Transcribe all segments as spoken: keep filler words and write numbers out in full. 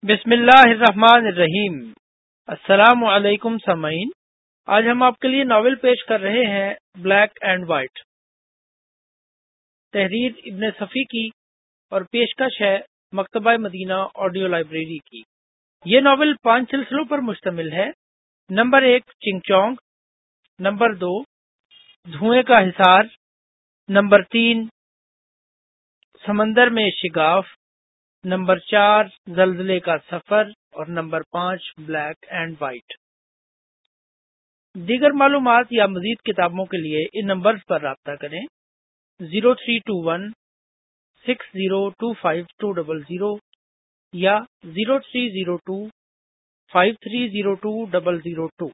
بسم اللہ الرحمن الرحیم۔ السلام علیکم سامعین، آج ہم آپ کے لیے ناول پیش کر رہے ہیں بلیک اینڈ وائٹ، تحریر ابن صفی کی اور پیشکش ہے مکتبہ مدینہ آڈیو لائبریری کی۔ یہ ناول پانچ سلسلوں پر مشتمل ہے۔ نمبر ایک چنگ چونگ، نمبر دو دھوئیں کا حصار، نمبر تین سمندر میں شگاف، نمبر چار زلزلے کا سفر اور نمبر پانچ بلیک اینڈ وائٹ۔ دیگر معلومات یا مزید کتابوں کے لیے ان نمبرز پر رابطہ کریں: zero three two one six zero two five two double zero یا zero three zero two five three zero two double zero two.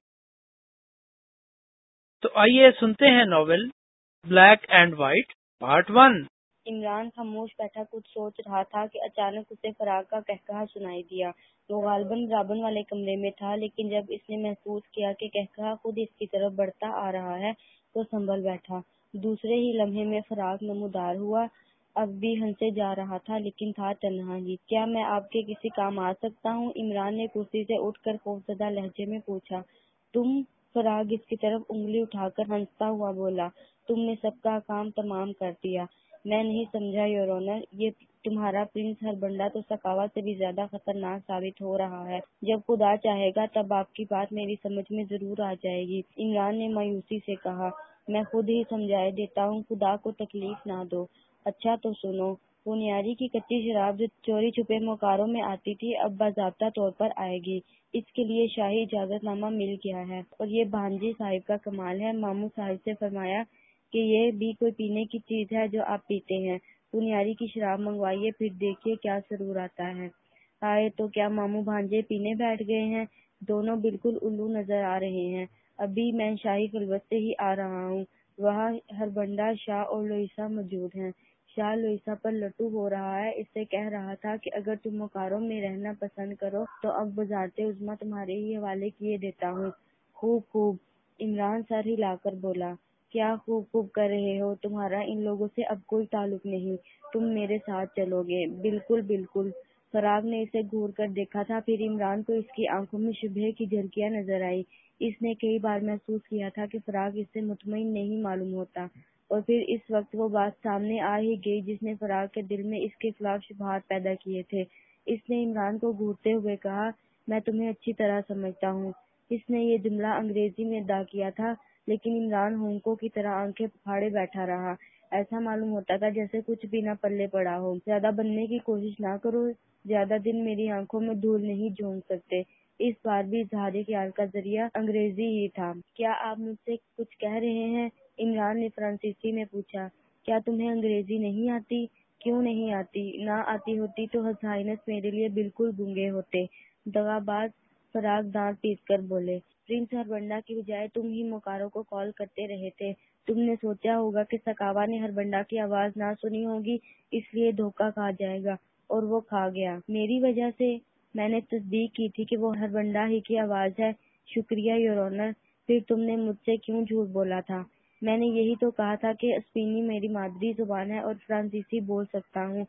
تو آئیے سنتے ہیں novel black and white part one. Imran خاموش بیٹھا کچھ سوچ رہا تھا کہ اچانک اسے فراق کا قہقہا سنائی دیا۔ وہ غالباً رابن والے کمرے میں تھا، لیکن جب اس نے محسوس کیا کہ قہقہا خود اس کی طرف بڑھتا آ رہا ہے تو سنبھل بیٹھا۔ دوسرے ہی لمحے میں فراق نمودار ہوا۔ اب بھی ہنسے جا رہا تھا، لیکن تھا تنہا ہی۔ کیا میں آپ کے کسی کام آ سکتا ہوں؟ عمران نے کرسی سے اٹھ کر خوفزدہ لہجے میں پوچھا۔ تم؟ فراق اس کی طرف انگلی اٹھا کر ہنستا ہوا بولا۔ تم نے سب کا کام تمام کر دیا۔ میں نہیں سمجھا یور آنر، یہ تمہارا پرنس ہربنڈا تو سکاوا سے بھی زیادہ خطرناک ثابت ہو رہا ہے۔ جب خدا چاہے گا تب آپ کی بات میری سمجھ میں ضرور آ جائے گی، عمران نے مایوسی سے کہا۔ میں خود ہی سمجھائے دیتا ہوں، خدا کو تکلیف نہ دو۔ اچھا تو سنو، پونیاری کی کچی شراب جو چوری چھپے موکاروں میں آتی تھی اب باضابطہ طور پر آئے گی۔ اس کے لیے شاہی اجازت نامہ مل گیا ہے، اور یہ بھانجی صاحب کا کمال ہے۔ ماموں صاحب سے فرمایا کہ یہ بھی کوئی پینے کی چیز ہے جو آپ پیتے ہیں۔ پنیاری کی شراب منگوائیے، پھر دیکھیے کیا سرور آتا ہے۔ آئے تو کیا ماموں بھانجے پینے بیٹھ گئے ہیں؟ دونوں بالکل الو نظر آ رہے ہیں۔ ابھی میں شاہی خلوت سے ہی آ رہا ہوں، وہاں ہربنڈا شاہ اور لوئیسا موجود ہیں۔ شاہ لوئیسا پر لٹو ہو رہا ہے، اس سے کہہ رہا تھا کہ اگر تم مکاروں میں رہنا پسند کرو تو اب وزارت عظمیٰ تمہارے ہی حوالے کیے دیتا ہوں۔ خوب خوب، عمران سر ہلا کر بولا۔ کیا خوب خوب کر رہے ہو؟ تمہارا ان لوگوں سے اب کوئی تعلق نہیں، تم میرے ساتھ چلو گے۔ بالکل بالکل۔ فراق نے اسے گھور کر دیکھا تھا، پھر عمران کو اس کی آنکھوں میں شبہ کی جھلکیاں نظر آئی۔ اس نے کئی بار محسوس کیا تھا کہ فراق اس سے مطمئن نہیں معلوم ہوتا، اور پھر اس وقت وہ بات سامنے آ ہی گئی جس نے فراق کے دل میں اس کے خلاف شبہات پیدا کیے تھے۔ اس نے عمران کو گھورتے ہوئے کہا، میں تمہیں اچھی طرح سمجھتا ہوں۔ اس نے یہ جملہ انگریزی میں ادا کیا تھا، لیکن عمران ہونکوں کی طرح آنکھیں پھاڑے بیٹھا رہا۔ ایسا معلوم ہوتا تھا جیسے کچھ بھی نہ پلے پڑا ہو۔ زیادہ بننے کی کوشش نہ کرو، زیادہ دن میری آنکھوں میں دھول نہیں جھونک سکتے۔ اس بار بھی اظہار خیال کا ذریعہ انگریزی ہی تھا۔ کیا آپ مجھ سے کچھ کہہ رہے ہیں؟ عمران نے فرانسیسی میں پوچھا۔ کیا تمہیں انگریزی نہیں آتی؟ کیوں نہیں آتی؟ نہ آتی ہوتی تو ہز ہائنس میرے لیے بالکل گنگے ہوتے۔ دغا باز فراق دانت پیس کر بولے۔ پرنس ہربنڈا کی بجائے تم ہی موکاروں کو کال کرتے رہے تھے۔ تم نے سوچا ہوگا کہ سکاوا نے ہربنڈا کی آواز نہ سنی ہوگی، اس لیے دھوکہ کھا جائے گا، اور وہ کھا گیا میری وجہ سے۔ میں نے تصدیق کی تھی کہ وہ ہربنڈا ہی کی آواز ہے۔ شکریہ یور آنر۔ پھر تم نے مجھ سے کیوں جھوٹ بولا تھا؟ میں نے یہی تو کہا تھا کہ اسپینی میری مادری زبان ہے اور فرانسیسی بول سکتا ہوں۔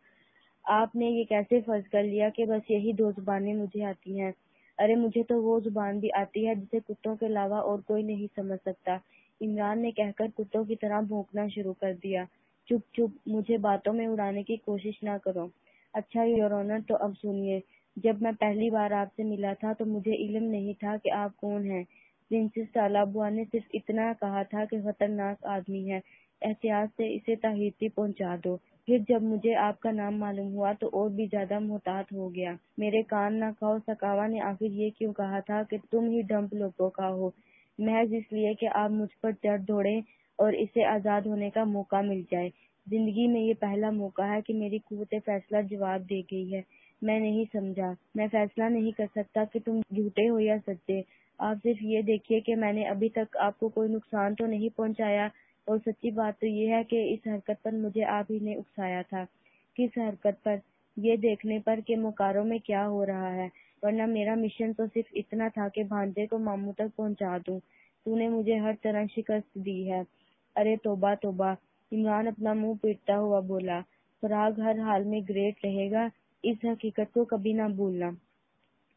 آپ نے یہ کیسے فرض کر لیا کہ بس یہی دو زبانیں مجھے آتی ہیں؟ ارے مجھے تو وہ زبان بھی آتی ہے جسے کتوں کے علاوہ اور کوئی نہیں سمجھ سکتا، عمران نے کہہ کر کتوں کی طرح بھونکنا شروع کر دیا۔ چپ چپ، مجھے باتوں میں اڑانے کی کوشش نہ کرو۔ اچھا یور آنر، تو اب سنیے، جب میں پہلی بار آپ سے ملا تھا تو مجھے علم نہیں تھا کہ آپ کون ہیں۔ پرنسس تالابوا نے صرف اتنا کہا تھا کہ خطرناک آدمی ہے، احتیاط سے اسے تاہیتی پہنچا دو۔ پھر جب مجھے آپ کا نام معلوم ہوا تو اور بھی زیادہ محتاط ہو گیا۔ میرے کان نہ کھاؤ، سکاوا نے آخر یہ کیوں کہا تھا کہ تم ہی ڈمپ لوگوں کا ہو؟ محض اس لیے کہ آپ مجھ پر چڑھ دوڑیں اور اسے آزاد ہونے کا موقع مل جائے۔ زندگی میں یہ پہلا موقع ہے کہ میری قوت فیصلہ جواب دے گئی ہے۔ میں نہیں سمجھا، میں فیصلہ نہیں کر سکتا کہ تم جھوٹے ہو یا سچے۔ آپ صرف یہ دیکھیے کہ میں نے ابھی تک آپ کو کوئی نقصان تو نہیں پہنچایا، اور سچی بات تو یہ ہے کہ اس حرکت پر مجھے آپ ہی نے اکسایا تھا۔ کس حرکت پر؟ یہ دیکھنے پر کہ موکاروں میں کیا ہو رہا ہے، ورنہ میرا مشن تو صرف اتنا تھا کہ بھانجے کو ماموں تک پہنچا دوں۔ تو نے مجھے ہر طرح شکست دی ہے۔ ارے توبہ توبہ، عمران اپنا منہ پیٹتا ہوا بولا۔ فراق ہر حال میں گریٹ رہے گا، اس حقیقت کو کبھی نہ بھولنا۔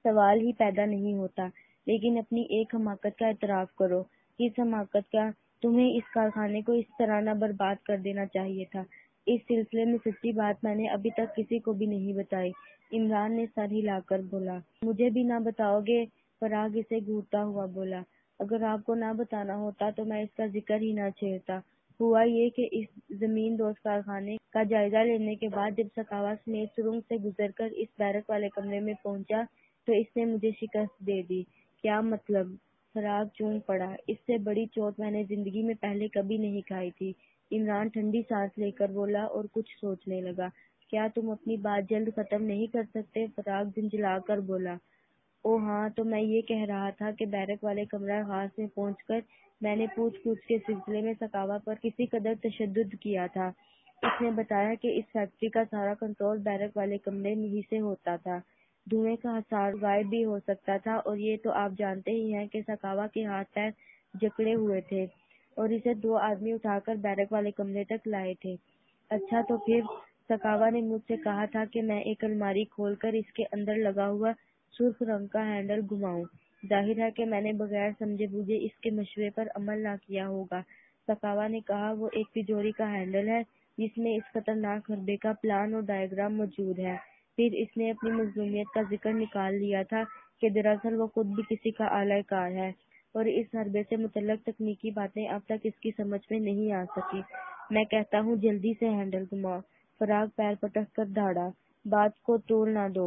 سوال ہی پیدا نہیں ہوتا۔ لیکن اپنی ایک حماقت کا اعتراف کرو۔ کس حماقت کا؟ تمہیں اس کارخانے کو اس طرح نہ برباد کر دینا چاہیے تھا۔ اس سلسلے میں سچی بات میں نے ابھی تک کسی کو بھی نہیں بتائی۔ عمران نے سر ہلا کر بولا۔ مجھے بھی نہ بتاؤ گے؟ فراق اسے گھورتا ہوا بولا۔ اگر آپ کو نہ بتانا ہوتا تو میں اس کا ذکر ہی نہ چھیڑتا۔ ہوا یہ کہ اس زمین دوست کارخانے کا جائزہ لینے کے بعد جب سکھاوا سمیت سرنگ سے گزر کر اس بیرک والے کمرے میں پہنچا تو اس نے مجھے شکست دے دی۔ کیا مطلب؟ فراق چونک پڑا۔ اس سے بڑی چوٹ میں نے زندگی میں پہلے کبھی نہیں کھائی تھی۔ عمران ٹھنڈی سانس لے کر بولا اور کچھ سوچنے لگا۔ کیا تم اپنی بات جلد ختم نہیں کر سکتے؟ فراق جھنجھلا کر بولا۔ او ہاں، تو میں یہ کہہ رہا تھا کہ بیرک والے کمرہ خاص میں پہنچ کر میں نے پوچھ گچھ کے سلسلے میں سکھاوا پر کسی قدر تشدد کیا تھا۔ اس نے بتایا کہ اس فیکٹری کا سارا کنٹرول بیرک والے کمرے میں ہی سے ہوتا تھا۔ دھوئیں کا حصار غائب بھی ہو سکتا تھا، اور یہ تو آپ جانتے ہی ہیں کہ سکھاوا کے ہاتھ پیر جکڑے ہوئے تھے اور اسے دو آدمی اٹھا کر بیرک والے کمرے تک لائے تھے۔ اچھا، تو پھر؟ سکھاوا نے مجھ سے کہا تھا کہ میں ایک الماری کھول کر اس کے اندر لگا ہوا سرخ رنگ کا ہینڈل گھماؤں۔ ظاہر ہے کہ میں نے بغیر سمجھے بوجھے اس کے مشورے پر عمل نہ کیا ہوگا۔ سکھاوا نے کہا، وہ ایک تجوری کا ہینڈل ہے جس میں اس خطرناک حربے کا پلان اور ڈائیگرام موجود ہے۔ پھر اس نے اپنی مظلومیت کا ذکر نکال لیا تھا کہ دراصل وہ خود بھی کسی کا اعلی کار ہے اور اس حربے سے متعلق تکنیکی باتیں اب تک اس کی سمجھ میں نہیں آ سکی۔ میں کہتا ہوں جلدی سے ہینڈل گھماؤ۔ فراق پیر پٹک کر دھاڑا۔ بات کو طول نہ دو۔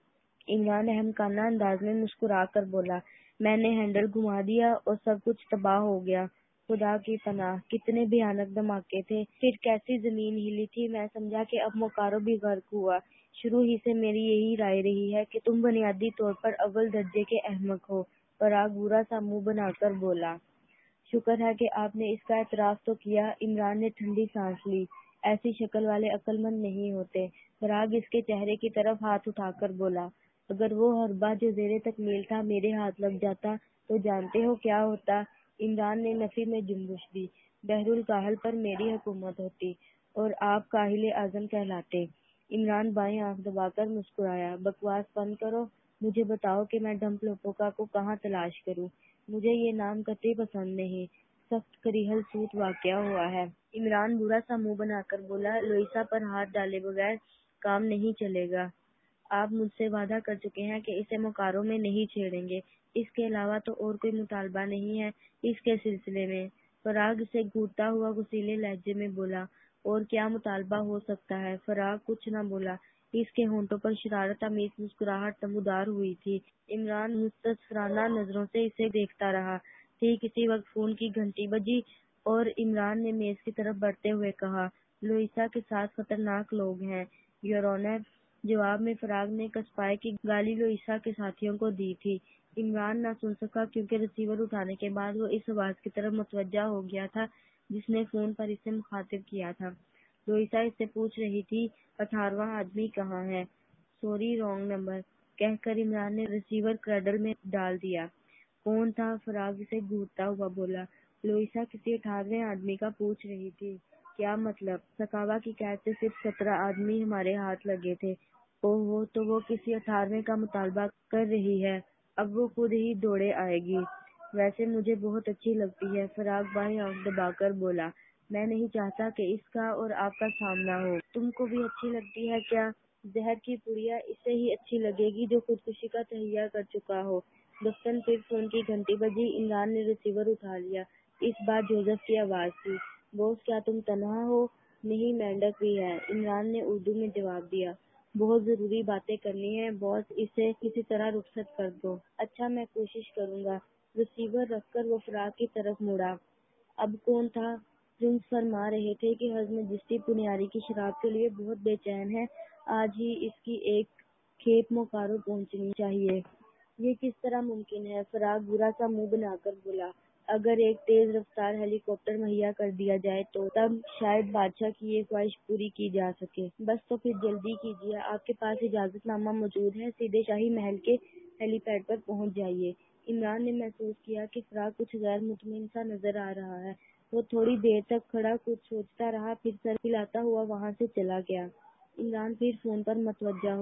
عمران احمقانہ انداز میں مسکرا کر بولا۔ میں نے ہینڈل گھما دیا اور سب کچھ تباہ ہو گیا۔ خدا کی پناہ، کتنے بھیانک دھماکے تھے، پھر کیسی زمین ہلی تھی۔ میں سمجھا کہ اب موکارو بھی غرق ہوا۔ شروع ہی سے میری یہی رائے رہی ہے کہ تم بنیادی طور پر اول درجے کے احمق ہو۔ فراق برا سا منہ بنا کر بولا۔ شکر ہے کہ آپ نے اس کا اعتراف تو کیا۔ عمران نے ٹھنڈی سانس لی۔ ایسی شکل والے عقل مند نہیں ہوتے۔ فراق اس کے چہرے کی طرف ہاتھ اٹھا کر بولا۔ اگر وہ حربہ جو زیر تکمیل تھا میرے ہاتھ لگ جاتا تو جانتے ہو کیا ہوتا؟ عمران نے نفی میں جنبش دی۔ بحر الکاہل پر میری حکومت ہوتی اور آپ کاہل اعظم کہلاتے۔ عمران بائیں آنکھ دبا کر مسکرایا۔ بکواس بند کرو۔ مجھے بتاؤ کہ میں ڈمپ لوپوکا کو کہاں تلاش کروں۔ مجھے یہ نام قطعی پسند نہیں۔ سخت کریہل سوت واقع ہوا ہے۔ عمران برا سا منہ بنا کر بولا۔ لوئیسا پر ہاتھ ڈالے بغیر کام نہیں چلے گا۔ آپ مجھ سے وعدہ کر چکے ہیں کہ اسے موکارو میں نہیں چھیڑیں گے۔ اس کے علاوہ تو اور کوئی مطالبہ نہیں ہے اس کے سلسلے میں۔ فراق اسے گھورتا ہوا غصیلے لہجے میں بولا۔ اور کیا مطالبہ ہو سکتا ہے؟ فراق کچھ نہ بولا۔ اس کے ہونٹوں پر شرارت آمیز مسکراہٹ نمودار ہوئی تھی۔ عمران مستصغرانہ نظروں سے اسے دیکھتا رہا۔ ٹھیک اسی وقت فون کی گھنٹی بجی اور عمران نے میز کی طرف بڑھتے ہوئے کہا، لوئیسا کے ساتھ خطرناک لوگ ہیں یور آنر۔ جواب میں فراق نے کسپائے کی گالی لوئیسا کے ساتھیوں کو دی تھی۔ عمران نہ سن سکا کیونکہ ریسیور اٹھانے کے بعد وہ اس آواز کی طرف متوجہ ہو گیا تھا جس نے فون پر اسے مخاطب کیا تھا۔ لوئیسا اس سے پوچھ رہی تھی، اٹھارہواں آدمی کہاں ہے؟ سوری، رانگ نمبر، کہہ کر عمران نے ریسیور کریڈل میں ڈال دیا۔ کون تھا؟ فراق اسے گھورتا ہوا بولا۔ لوئیسا کسی اٹھارہویں آدمی کا پوچھ رہی تھی۔ کیا مطلب؟ سکھاوا کی قید سے صرف سترہ آدمی ہمارے ہاتھ لگے تھے۔ اوہ، تو وہ کسی اٹھارہویں کا مطالبہ کر رہی ہے۔ اب وہ خود ہی دوڑے آئے گی۔ ویسے مجھے بہت اچھی لگتی ہے۔ فراق بائیں آنکھ دبا کر بولا۔ میں نہیں چاہتا کہ اس کا اور آپ کا سامنا ہو۔ تم کو بھی اچھی لگتی ہے کیا؟ زہر کی پڑیا اسے ہی اچھی لگے گی جو خودکشی کا تہیہ کر چکا ہو۔ دفتن پھر فون کی گھنٹی بجی۔ عمران نے ریسیور اٹھا لیا۔ اس بار جوزف کی آواز تھی۔ بوس، کیا تم تنہا ہو؟ نہیں، مینڈک بھی ہے، عمران نے اردو میں جواب دیا۔ بہت ضروری باتیں کرنی ہیں بوس، اسے کسی طرح رخصت کر دو۔ اچھا، میں کوشش کروں گا۔ ریسیور رکھ کر وہ فراق کی طرف مڑا۔ اب کون تھا؟ پرنس فرما رہے تھے کہ ہضم جسٹی پنیاری کی شراب کے لیے بہت بے چین ہے۔ آج ہی اس کی ایک کھیپ موکارو پہنچنی چاہیے۔ یہ کس طرح ممکن ہے؟ فراق برا سا منہ بنا کر بولا۔ اگر ایک تیز رفتار ہیلی کاپٹر مہیا کر دیا جائے تو تب شاید بادشاہ کی یہ خواہش پوری کی جا سکے۔ بس تو پھر جلدی کیجیے، آپ کے پاس اجازت نامہ موجود ہے، سیدھے شاہی محل کے ہیلی پیڈ پر پہنچ جائیے۔ عمران نے محسوس کیا کہ فراق کچھ غیر مطمئن سا نظر آ رہا ہے۔ وہ تھوڑی دیر تک کھڑا کچھ سوچتا رہا، پھر سر ہلاتا ہوا وہاں سے چلا گیا۔ عمران پھر فون پر متوجہ ہوا۔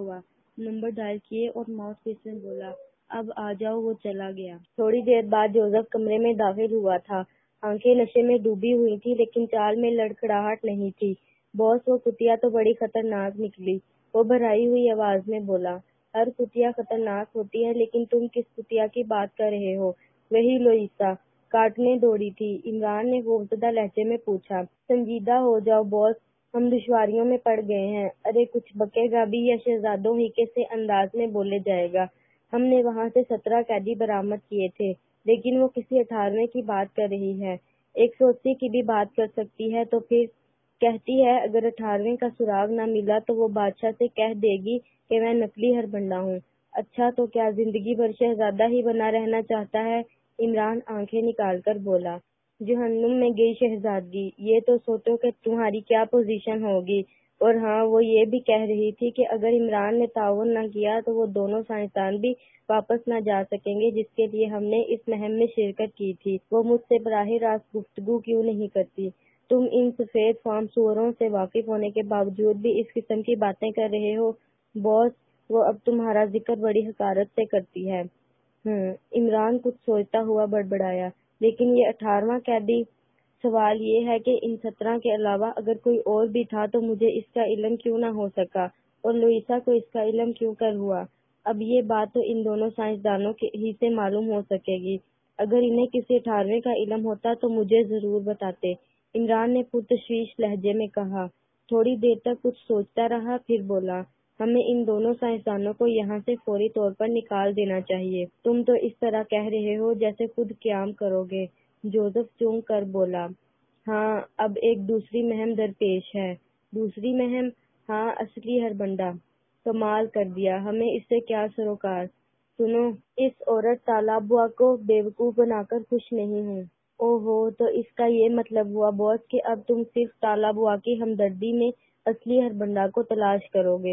نمبر ڈائل کیے اور ماؤس پیس میں بولا اب آ جاؤ۔ وہ چلا گیا۔ تھوڑی دیر بعد جوزف کمرے میں داخل ہوا تھا۔ آنکھیں نشے میں ڈوبی ہوئی تھی لیکن چال میں لڑکھڑاہٹ نہیں تھی۔ باس وہ کتیا تو بڑی خطرناک نکلی۔ وہ بھرائی ہوئی آواز میں بولا ہر کتیا خطرناک ہوتی ہے لیکن تم کس کتیا کی بات کر رہے ہو؟ وہی لوئیسا کاٹنے دوڑی تھی۔ عمران نے خوفزدہ لہجے میں پوچھا۔ سنجیدہ ہو جاؤ باس، ہم دشواریوں میں پڑ گئے ہیں۔ ارے کچھ بکے گا بھی یا شہزادوں ہی کے سے انداز میں بولے جائے گا۔ ہم نے وہاں سے سترہ قیدی برآمد کیے تھے لیکن وہ کسی اٹھارہویں کی بات کر رہی ہے۔ ایک سو اسی کی بھی بات کر سکتی ہے تو پھر کہتی ہے اگر اٹھارہویں کا سراغ نہ ملا تو وہ بادشاہ سے کہہ دے گی کہ میں نقلی ہربنڈا ہوں۔ اچھا تو کیا زندگی بھر شہزادہ ہی بنا رہنا چاہتا ہے؟ عمران آنکھیں نکال کر بولا جہنم میں گئی شہزادگی، یہ تو سوچو کہ تمہاری کیا پوزیشن ہوگی۔ اور ہاں وہ یہ بھی کہہ رہی تھی کہ اگر عمران نے تعاون نہ کیا تو وہ دونوں سائنسدان بھی واپس نہ جا سکیں گے جس کے لیے ہم نے اس مہم میں شرکت کی تھی۔ وہ مجھ سے براہ راست گفتگو کیوں نہیں کرتی؟ تم ان سفید فام سوروں سے واقف ہونے کے باوجود بھی اس قسم کی باتیں کر رہے ہو۔ باس وہ اب تمہارا ذکر بڑی حقارت سے کرتی ہے۔ ہوں عمران کچھ سوچتا ہوا بڑبڑایا لیکن یہ اٹھارہواں قیدی، سوال یہ ہے کہ ان سترہ کے علاوہ اگر کوئی اور بھی تھا تو مجھے اس کا علم کیوں نہ ہو سکا اور لوئیسا کو اس کا علم کیوں کر ہوا؟ اب یہ بات تو ان دونوں سائنسدانوں کے ہی سے معلوم ہو سکے گی۔ اگر انہیں کسی اٹھارہویں کا علم ہوتا تو مجھے ضرور بتاتے، عمران نے پرتشویش لہجے میں کہا۔ تھوڑی دیر تک کچھ سوچتا رہا پھر بولا ہمیں ان دونوں سائنسدانوں کو یہاں سے فوری طور پر نکال دینا چاہیے۔ تم تو اس طرح کہہ رہے ہو جیسے خود قیام کرو گے۔ جوزف چونک کر بولا ہاں اب ایک دوسری مہم درپیش ہے۔ دوسری مہم؟ ہاں اصلی ہربنڈا۔ کمال کر دیا، ہمیں اس سے کیا سروکار؟ سنو، اس عورت تالاب بوا کو بیوقوف بنا کر خوش نہیں ہوں۔ او ہو، تو اس کا یہ مطلب ہوا باس کہ اب تم صرف تالاب بوا کی ہمدردی میں اصلی ہربنڈا کو تلاش کرو گے۔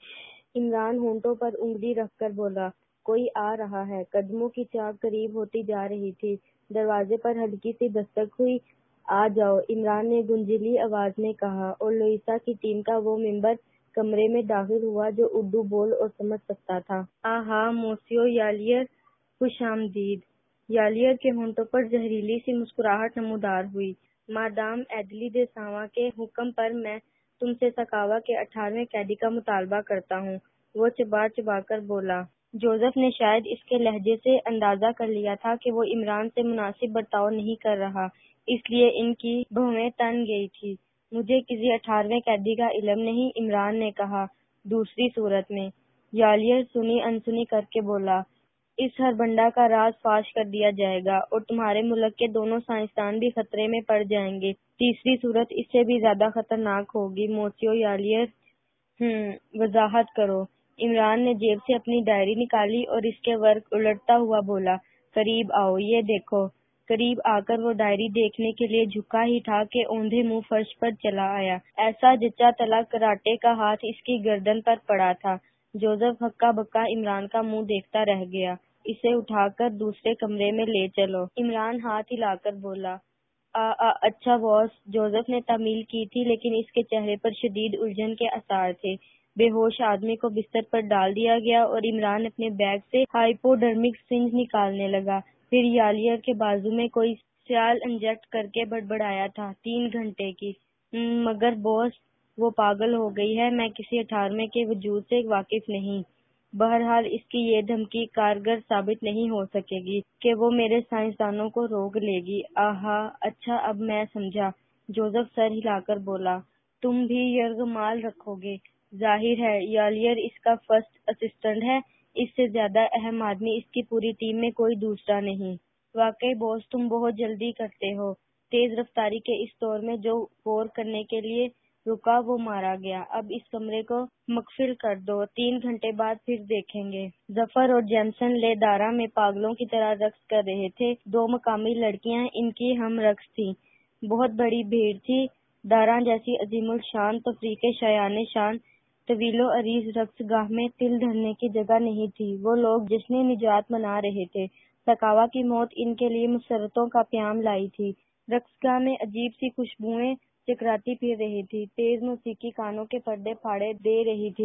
عمران ہونٹوں پر انگلی رکھ کر بولا کوئی آ رہا ہے۔ قدموں کی چاک قریب ہوتی جا رہی تھی۔ دروازے پر ہلکی سی دستک ہوئی۔ آ جاؤ، عمران نے گنجیلی آواز میں کہا اور لوئیسا کی ٹیم کا وہ ممبر کمرے میں داخل ہوا جو اردو بول اور سمجھ سکتا تھا۔ آہا موسیو یالیر، خوش آمدید۔ یالیر کے ہونٹوں پر زہریلی سی مسکراہٹ نمودار ہوئی۔ مادام ایڈلی دے ساواں کے حکم پر میں تم سے سکاوا کے اٹھارہویں قیدی کا مطالبہ کرتا ہوں، وہ چبا چبا کر بولا۔ جوزف نے شاید اس کے لہجے سے اندازہ کر لیا تھا کہ وہ عمران سے مناسب برتاؤ نہیں کر رہا، اس لیے ان کی بھویں تن گئی تھی۔ مجھے کسی اٹھارہویں قیدی کا علم نہیں، عمران نے کہا۔ دوسری صورت میں؟ یالیر سنی انسنی کر کے بولا اس ہربنڈا کا راز فاش کر دیا جائے گا اور تمہارے ملک کے دونوں سائنسدان بھی خطرے میں پڑ جائیں گے۔ تیسری صورت اس سے بھی زیادہ خطرناک ہوگی موسیو یالیر۔ ہم وضاحت کرو۔ عمران نے جیب سے اپنی ڈائری نکالی اور اس کے ورق الٹتا ہوا بولا قریب آؤ، یہ دیکھو۔ قریب آ کر وہ ڈائری دیکھنے کے لیے جھکا ہی تھا کہ اوندھے منہ فرش پر چلا آیا۔ ایسا جچا تلا کراٹے کا ہاتھ اس کی گردن پر پڑا تھا۔ جوزف ہکا بکا عمران کا منہ دیکھتا رہ گیا۔ اسے اٹھا کر دوسرے کمرے میں لے چلو، عمران ہاتھ ہلا کر بولا۔ آ آ اچھا باس۔ جوزف نے تعمیل کی تھی لیکن اس کے چہرے پر شدید الجھن کے آثار تھے۔ بے ہوش آدمی کو بستر پر ڈال دیا گیا اور عمران اپنے بیگ سے ہائپوڈرمک سرنج نکالنے لگا۔ پھر یالیر کے بازو میں کوئی سیال انجیکٹ کر کے بڑبڑایا تھا تین گھنٹے کی۔ مگر باس وہ پاگل ہو گئی ہے، میں کسی اٹھارہویں کے وجود سے واقف نہیں۔ بہرحال اس کی یہ دھمکی کارگر ثابت نہیں ہو سکے گی کہ وہ میرے سائنسدانوں کو روک لے گی۔ آہا اچھا اب میں سمجھا، جوزف سر ہلا کر بولا۔ تم بھی یرغمال رکھو گے؟ ظاہر ہے یالیر اس کا فرسٹ اسسٹنٹ ہے، اس سے زیادہ اہم آدمی اس کی پوری ٹیم میں کوئی دوسرا نہیں۔ واقعی باس تم بہت جلدی کرتے ہو۔ تیز رفتاری کے اس دور میں جو غور کرنے کے لیے رکا وہ مارا گیا۔ اب اس کمرے کو مقفل کر دو، تین گھنٹے بعد پھر دیکھیں گے۔ ظفر اور جیمسن لے دارا میں پاگلوں کی طرح رقص کر رہے تھے۔ دو مقامی لڑکیاں ان کی ہم رقص تھیں۔ بہت بڑی بھیڑ تھی۔ دارا جیسی عظیم الشان تفریق شایان شان طویل و عریض رقص گاہ میں تل دھرنے کی جگہ نہیں تھی۔ وہ لوگ جشن نجات منا رہے تھے۔ سکاوا کی موت ان کے لیے مسرتوں کا پیام لائی تھی۔ رقص گاہ میں عجیب سی خوشبوئیں چکراتی پھر رہی تھی۔ تیز موسیقی کانوں کے پردے پھاڑے دے رہی تھی۔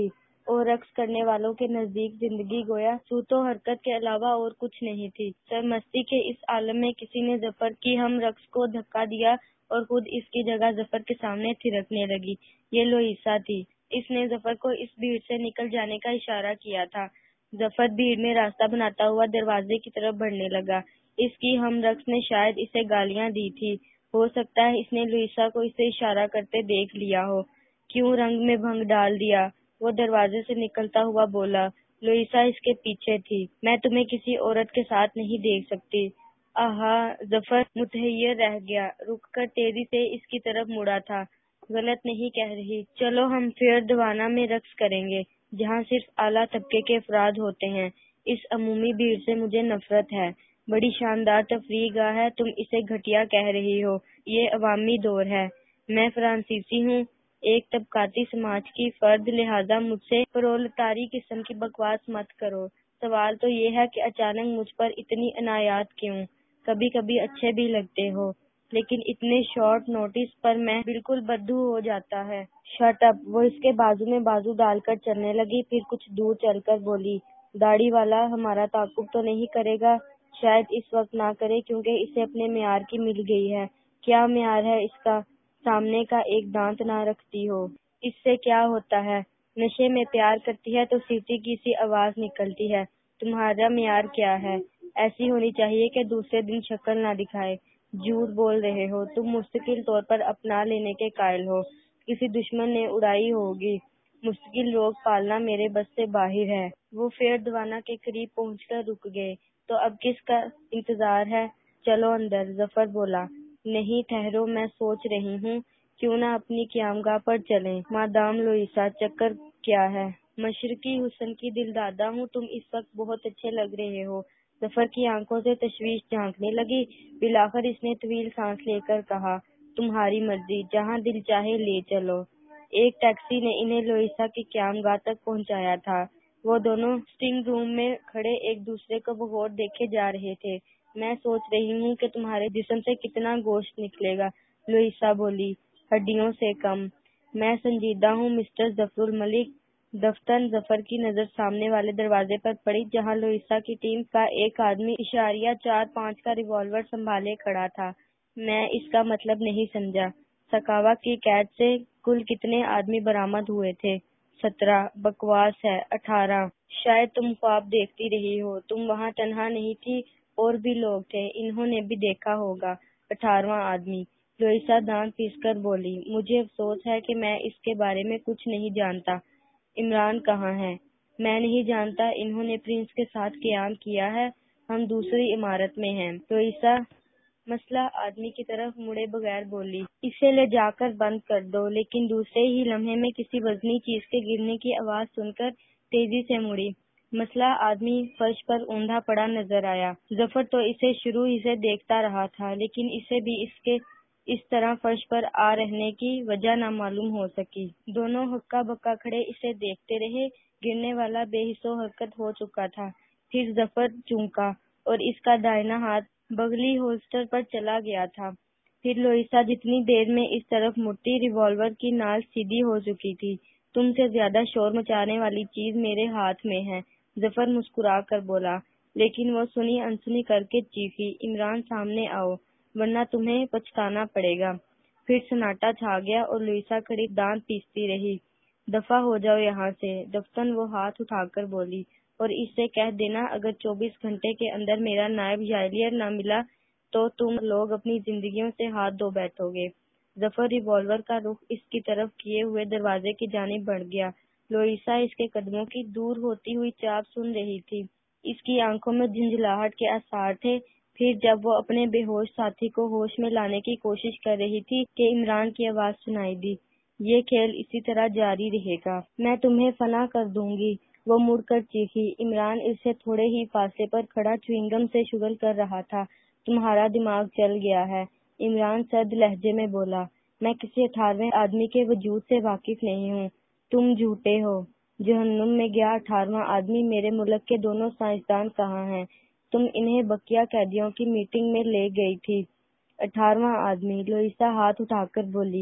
اور رقص کرنے والوں کے نزدیک زندگی گویا سوت و حرکت کے علاوہ اور کچھ نہیں تھی۔ سرمستی کے اس عالم میں کسی نے ظفر کی ہم رقص کو دھکا دیا اور خود اس کی جگہ ظفر کے سامنے تھرکنے لگی۔ یہ لوئیسا تھی۔ اس نے ظفر کو اس بھیڑ سے نکل جانے کا اشارہ کیا تھا۔ ظفر بھیڑ میں راستہ بناتا ہوا دروازے کی طرف بڑھنے لگا۔ اس کی ہم رقص نے شاید اسے گالیاں دی تھی۔ ہو سکتا ہے اس نے لوئیسا کو اسے اشارہ کرتے دیکھ لیا ہو۔ کیوں رنگ میں بھنگ ڈال دیا؟ وہ دروازے سے نکلتا ہوا بولا۔ لوئیسا اس کے پیچھے تھی۔ میں تمہیں کسی عورت کے ساتھ نہیں دیکھ سکتی۔ آہا! ظفر متحیر رہ گیا، رک کر تیزی سے اس کی طرف مڑا تھا۔ غلط نہیں کہہ رہی، چلو ہم فیردوانہ میں رقص کریں گے جہاں صرف اعلیٰ طبقے کے افراد ہوتے ہیں۔ اس عمومی بھیڑ سے مجھے نفرت ہے۔ بڑی شاندار تفریح گاہ ہے، تم اسے گھٹیا کہہ رہی ہو۔ یہ عوامی دور ہے۔ میں فرانسیسی ہوں، ایک طبقاتی سماج کی فرد، لہذا مجھ سے پرولتاری قسم کی بکواس مت کرو۔ سوال تو یہ ہے کہ اچانک مجھ پر اتنی عنایات کیوں؟ کبھی کبھی اچھے بھی لگتے ہو، لیکن اتنے شارٹ نوٹس پر میں بالکل بدھو ہو جاتا ہے۔ Shut up! وہ اس کے بازو میں بازو ڈال کر چلنے لگی، پھر کچھ دور چل کر بولی، داڑھی والا ہمارا تعاقب تو نہیں کرے گا؟ شاید اس وقت نہ کرے کیونکہ اسے اپنے معیار کی مل گئی ہے۔ کیا معیار ہے اس کا؟ سامنے کا ایک دانت نہ رکھتی ہو؟ اس سے کیا ہوتا ہے؟ نشے میں پیار کرتی ہے تو سیٹی کی سی آواز نکلتی ہے۔ تمہارا معیار کیا ہے؟ ایسی ہونی چاہیے کہ دوسرے دن شکل نہ دکھائے۔ جھوٹ بول رہے ہو، تم مستقل طور پر اپنا لینے کے قائل ہو۔ کسی دشمن نے اڑائی ہوگی۔ مستقل روگ پالنا میرے بس سے باہر ہے۔ وہ فیردوانہ کے قریب پہنچ کر رک گئے۔ تو اب کس کا انتظار ہے؟ چلو اندر، ظفر بولا۔ نہیں ٹھہرو، میں سوچ رہی ہوں کیوں نہ اپنی قیام گاہ پر چلیں۔ مادام لوئیسا، چکر کیا ہے؟ مشرقی حسن کی دلدادہ ہوں، تم اس وقت بہت اچھے لگ رہے ہو۔ ظفر کی آنکھوں سے تشویش جھانکنے لگی۔ بلاخر اس نے طویل سانس لے کر کہا، تمہاری مرضی، جہاں دل چاہے لے چلو۔ ایک ٹیکسی نے انہیں لوئیسا کی قیام گاہ تک پہنچایا تھا۔ وہ دونوں سٹنگ روم میں کھڑے ایک دوسرے کو بغور دیکھے جا رہے تھے۔ میں سوچ رہی ہوں کہ تمہارے جسم سے کتنا گوشت نکلے گا، لوئیسا بولی۔ ہڈیوں سے کم۔ میں سنجیدہ ہوں مسٹر ظفر الملک۔ دفتر ظفر کی نظر سامنے والے دروازے پر پڑی جہاں لوئیسا کی ٹیم کا ایک آدمی اشاریہ چار پانچ کا ریوالور سنبھالے کھڑا تھا۔ میں اس کا مطلب نہیں سمجھا۔ سکاوا کی قید سے کل کتنے آدمی برآمد ہوئے تھے؟ سترہ۔ بکواس ہے، اٹھارہ۔ شاید تم خواب دیکھتی رہی ہو، تم وہاں تنہا نہیں تھی، اور بھی لوگ تھے، انہوں نے بھی دیکھا ہوگا۔ اٹھارہواں آدمی۔ لوئیسا دانت پیس کر بولی، مجھے افسوس ہے کہ میں اس کے بارے میں کچھ نہیں جانتا۔ عمران کہاں ہے؟ میں نہیں جانتا، انہوں نے پرنس کے ساتھ قیام کیا ہے، ہم دوسری عمارت میں ہیں۔ لوئیسا مسئلہ آدمی کی طرف مڑے بغیر بولی، اسے لے جا کر بند کر دو، لیکن دوسرے ہی لمحے میں کسی وزنی چیز کے گرنے کی آواز سن کر تیزی سے مڑی۔ مسئلہ آدمی فرش پر اوندا پڑا نظر آیا۔ ظفر تو اسے شروع ہی سے دیکھتا رہا تھا، لیکن اسے بھی اس کے اس طرح فرش پر آ رہنے کی وجہ نہ معلوم ہو سکی۔ دونوں ہکا بکا کھڑے اسے دیکھتے رہے۔ گرنے والا بے حس و حرکت ہو چکا تھا۔ پھر ظفر چونکا اور اس کا دائنا ہاتھ بغلی ہولسٹر پر چلا گیا تھا۔ پھر لوئیسا جتنی دیر میں اس طرف مڑتی، ریوالور کی نال سیدھی ہو چکی تھی۔ تم سے زیادہ شور مچانے والی چیز میرے ہاتھ میں ہے، ظفر مسکرا کر بولا، لیکن وہ سنی انسنی کر کے چیخی، عمران سامنے آؤ ورنہ تمہیں پچھتانا پڑے گا۔ پھر سناٹا چھا گیا اور لوئیسا کھڑی دانت پیستی رہی۔ دفع ہو جاؤ یہاں سے، دفتن وہ ہاتھ اٹھا کر بولی، اور اس سے کہہ دینا اگر چوبیس گھنٹے کے اندر میرا نائب جائلیئر نہ ملا تو تم لوگ اپنی زندگیوں سے ہاتھ دھو بیٹھو گے۔ ظفر ریوالور کا رخ اس کی طرف کیے ہوئے دروازے کی جانب بڑھ گیا۔ لوئیسا اس کے قدموں کی دور ہوتی ہوئی چاپ سن رہی تھی۔ اس کی آنکھوں میں جھنجھلاہٹ کے آثار تھے۔ پھر جب وہ اپنے بے ہوش ساتھی کو ہوش میں لانے کی کوشش کر رہی تھی کہ عمران کی آواز سنائی دی، یہ کھیل اسی طرح جاری رہے گا، میں تمہیں فنا کر دوں گی۔ وہ مڑ کر چیخی۔ عمران اس سے تھوڑے ہی فاصلے پر کھڑا چوئنگم سے شغل کر رہا تھا۔ تمہارا دماغ چل گیا ہے، عمران سرد لہجے میں بولا۔ میں کسی اٹھارہویں آدمی کے وجود سے واقف نہیں ہوں۔ تم جھوٹے ہو۔ جہنم میں گیا اٹھارہواں آدمی، میرے ملک کے دونوں سائنسدان کہاں ہیں؟ تم انہیں بقیہ قیدیوں کی میٹنگ میں لے گئی تھی۔ اٹھارہواں آدمی۔ لوئیسا ہاتھ اٹھا کر بولی،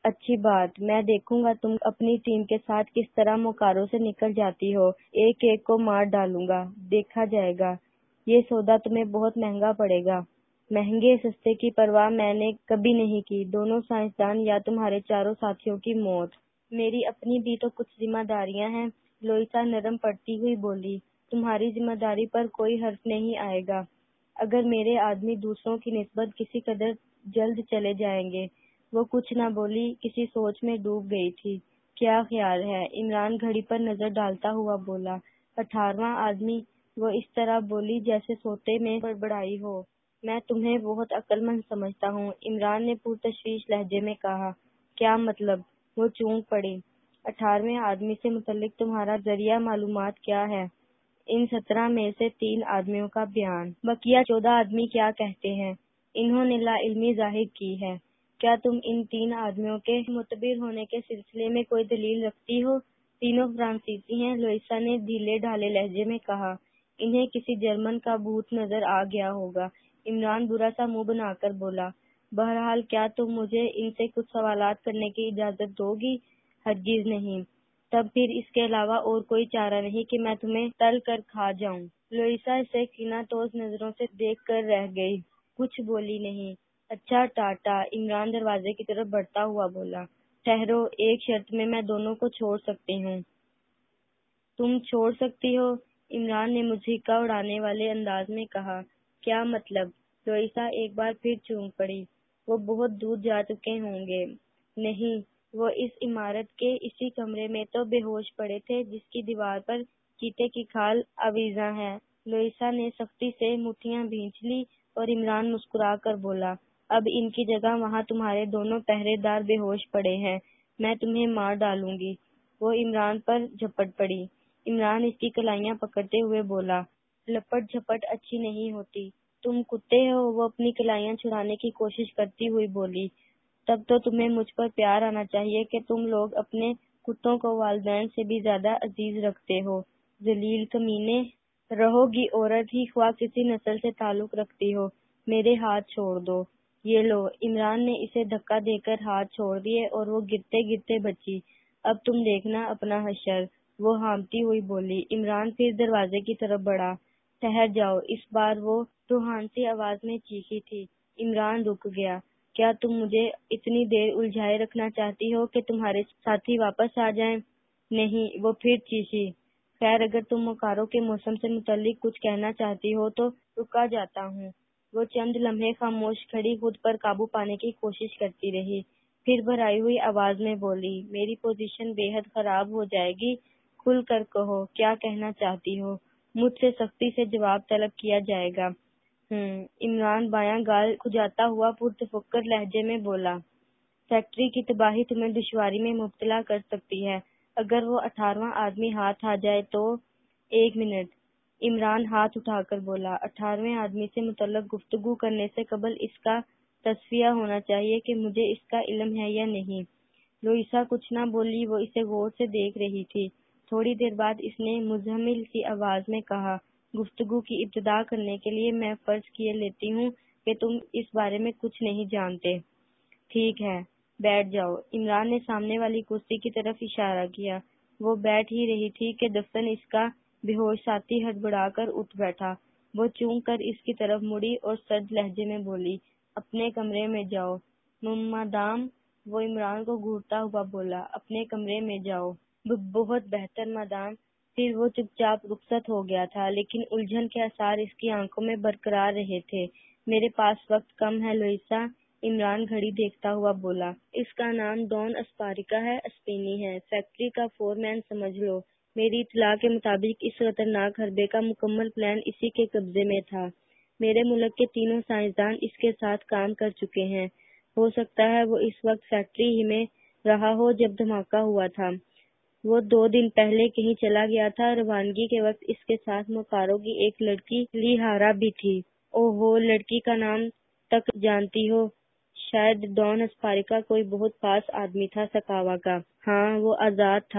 اچھی بات، میں دیکھوں گا تم اپنی ٹیم کے ساتھ کس طرح موکاروں سے نکل جاتی ہو۔ ایک ایک کو مار ڈالوں گا، دیکھا جائے گا۔ یہ سودا تمہیں بہت مہنگا پڑے گا۔ مہنگے سستے کی پرواہ میں نے کبھی نہیں کی، دونوں سائنسدان یا تمہارے چاروں ساتھیوں کی موت۔ میری اپنی بھی تو کچھ ذمہ داریاں ہیں، لوئیسا نرم پڑتی ہوئی بولی۔ تمہاری ذمہ داری پر کوئی حرف نہیں آئے گا اگر میرے آدمی دوسروں کی نسبت کسی قدر جلد چلے جائیں گے۔ وہ کچھ نہ بولی، کسی سوچ میں ڈوب گئی تھی۔ کیا خیال ہے؟ عمران گھڑی پر نظر ڈالتا ہوا بولا۔ اٹھارہواں آدمی، وہ اس طرح بولی جیسے سوتے میں بڑبڑائی ہو۔ میں تمہیں بہت عقل مند سمجھتا ہوں، عمران نے پرتشویش لہجے میں کہا۔ کیا مطلب؟ وہ چونک پڑی۔ اٹھارہویں آدمی سے متعلق تمہارا ذریعہ معلومات کیا ہے؟ ان سترہ میں سے تین آدمیوں کا بیان۔ بقیہ چودہ آدمی کیا کہتے ہیں؟ انہوں نے لا علمی ظاہر کی ہے۔ کیا تم ان تین آدمیوں کے معتبر ہونے کے سلسلے میں کوئی دلیل رکھتی ہو؟ تینوں فرانسیسی ہیں، لوئیسا نے ڈھیلے ڈھالے لہجے میں کہا۔ انہیں کسی جرمن کا بھوت نظر آ گیا ہوگا، عمران برا سا منہ بنا کر بولا۔ بہرحال کیا تم مجھے ان سے کچھ سوالات کرنے کی اجازت دو گی؟ ہرگز نہیں۔ تب پھر اس کے علاوہ اور کوئی چارہ نہیں کہ میں تمہیں تل کر کھا جاؤں۔ لوئیسا اسے کینہ توز نظروں سے دیکھ کر رہ گئی، کچھ بولی نہیں۔ اچھا ٹاٹا، عمران دروازے کی طرف بڑھتا ہوا بولا۔ ٹھہرو، ایک شرط میں میں دونوں کو چھوڑ سکتی ہوں۔ تم چھوڑ سکتی ہو؟ عمران نے مضحکہ اڑانے والے انداز میں کہا۔ کیا مطلب؟ لوئیسا ایک بار پھر چونک پڑی۔ وہ بہت دور جا چکے ہوں گے۔ نہیں، وہ اس عمارت کے اسی کمرے میں تو بے ہوش پڑے تھے جس کی دیوار پر چیتے کی کھال آویزاں ہے۔ لوئیسا نے سختی سے مٹھیاں بھینچ لی اور عمران مسکرا کر بولا۔ اب ان کی جگہ وہاں تمہارے دونوں پہرے دار بے ہوش پڑے ہیں، میں تمہیں مار ڈالوں گی۔ وہ عمران پر جھپٹ پڑی۔ عمران اس کی کلائیاں پکڑتے ہوئے بولا۔ لپٹ جھپٹ اچھی نہیں ہوتی، تم کتے ہو؟ وہ اپنی کلائیاں چھڑانے کی کوشش کرتی ہوئی بولی۔ تب تو تمہیں مجھ پر پیار آنا چاہیے کہ تم لوگ اپنے کتوں کو والدین سے بھی زیادہ عزیز رکھتے ہو۔ ذلیل کمینے، رہو گی عورت ہی خواہ کسی نسل سے تعلق رکھتی ہو، میرے ہاتھ چھوڑ دو۔ یہ لو، عمران نے اسے دھکا دے کر ہاتھ چھوڑ دیے اور وہ گرتے گرتے بچی۔ اب تم دیکھنا اپنا حشر، وہ ہامتی ہوئی بولی۔ عمران پھر دروازے کی طرف بڑھا۔ ٹھہر جاؤ، اس بار وہ روحان سی آواز میں چیخی تھی۔ عمران رک گیا۔ کیا تم مجھے اتنی دیر الجھائے رکھنا چاہتی ہو کہ تمہارے ساتھی واپس آ جائیں؟ نہیں، وہ پھر چیخی۔ خیر، اگر تم موکاروں کے موسم سے متعلق کچھ کہنا چاہتی ہو تو رکا جاتا ہوں۔ وہ چند لمحے خاموش کھڑی خود پر قابو پانے کی کوشش کرتی رہی، پھر بھرائی ہوئی آواز میں بولی۔ میری پوزیشن بے حد خراب ہو جائے گی، کھل کر کہو کیا کہنا چاہتی ہو، مجھ سے سختی سے جواب طلب کیا جائے گا۔ ہم عمران بایاں گال کھجاتا ہوا پرتفکر لہجے میں بولا۔ فیکٹری کی تباہی تمہیں دشواری میں مبتلا کر سکتی ہے اگر وہ اٹھارہواں آدمی ہاتھ آ جائے تو۔ ایک منٹ، عمران ہاتھ اٹھا کر بولا۔ اٹھارہویں آدمی سے متعلق گفتگو کرنے سے قبل اس کا تصفیہ ہونا چاہیے کہ مجھے اس کا علم ہے یا نہیں۔ لوئیسا کچھ نہ بولی، وہ اسے غور سے دیکھ رہی تھی۔ تھوڑی دیر بعد اس نے مزمل سی آواز میں کہا، گفتگو کی ابتدا کرنے کے لیے میں فرض کیے لیتی ہوں کہ تم اس بارے میں کچھ نہیں جانتے۔ ٹھیک ہے، بیٹھ جاؤ۔ عمران نے سامنے والی کرسی کی طرف اشارہ کیا۔ وہ بیٹھ ہی رہی تھی کہ دفن اس کا بے ہوش ساتھی ہڑبڑا کر اٹھ بیٹھا۔ وہ چونک کر اس کی طرف مڑی اور سرد لہجے میں بولی، اپنے کمرے میں جاؤ۔ مادام، وہ عمران کو گھورتا ہوا بولا، اپنے کمرے میں جاؤ۔ بہت بہتر مادام۔ پھر وہ چپ چاپ رخصت ہو گیا تھا، لیکن الجھن کے آثار اس کی آنکھوں میں برقرار رہے تھے۔ میرے پاس وقت کم ہے لوئیسا، عمران گھڑی دیکھتا ہوا بولا۔ اس کا نام ڈان اسپاریکا ہے، اسپینی ہے، فیکٹری کا فور مین سمجھ لو۔ میری اطلاع کے مطابق اس خطرناک حربے کا مکمل پلان اسی کے قبضے میں تھا۔ میرے ملک کے تینوں سائنسدان اس کے ساتھ کام کر چکے ہیں۔ ہو سکتا ہے وہ اس وقت فیکٹری ہی میں رہا ہو جب دھماکہ ہوا تھا۔ وہ دو دن پہلے کہیں چلا گیا تھا۔ روانگی کے وقت اس کے ساتھ موکاروں کی ایک لڑکی لیہارا بھی تھی۔ اوہ ہو، لڑکی کا نام تک جانتی ہو؟ شاید ڈان اسپاریکا کوئی بہت خاص آدمی تھا سکاوا کا۔ ہاں، وہ آزاد تھا۔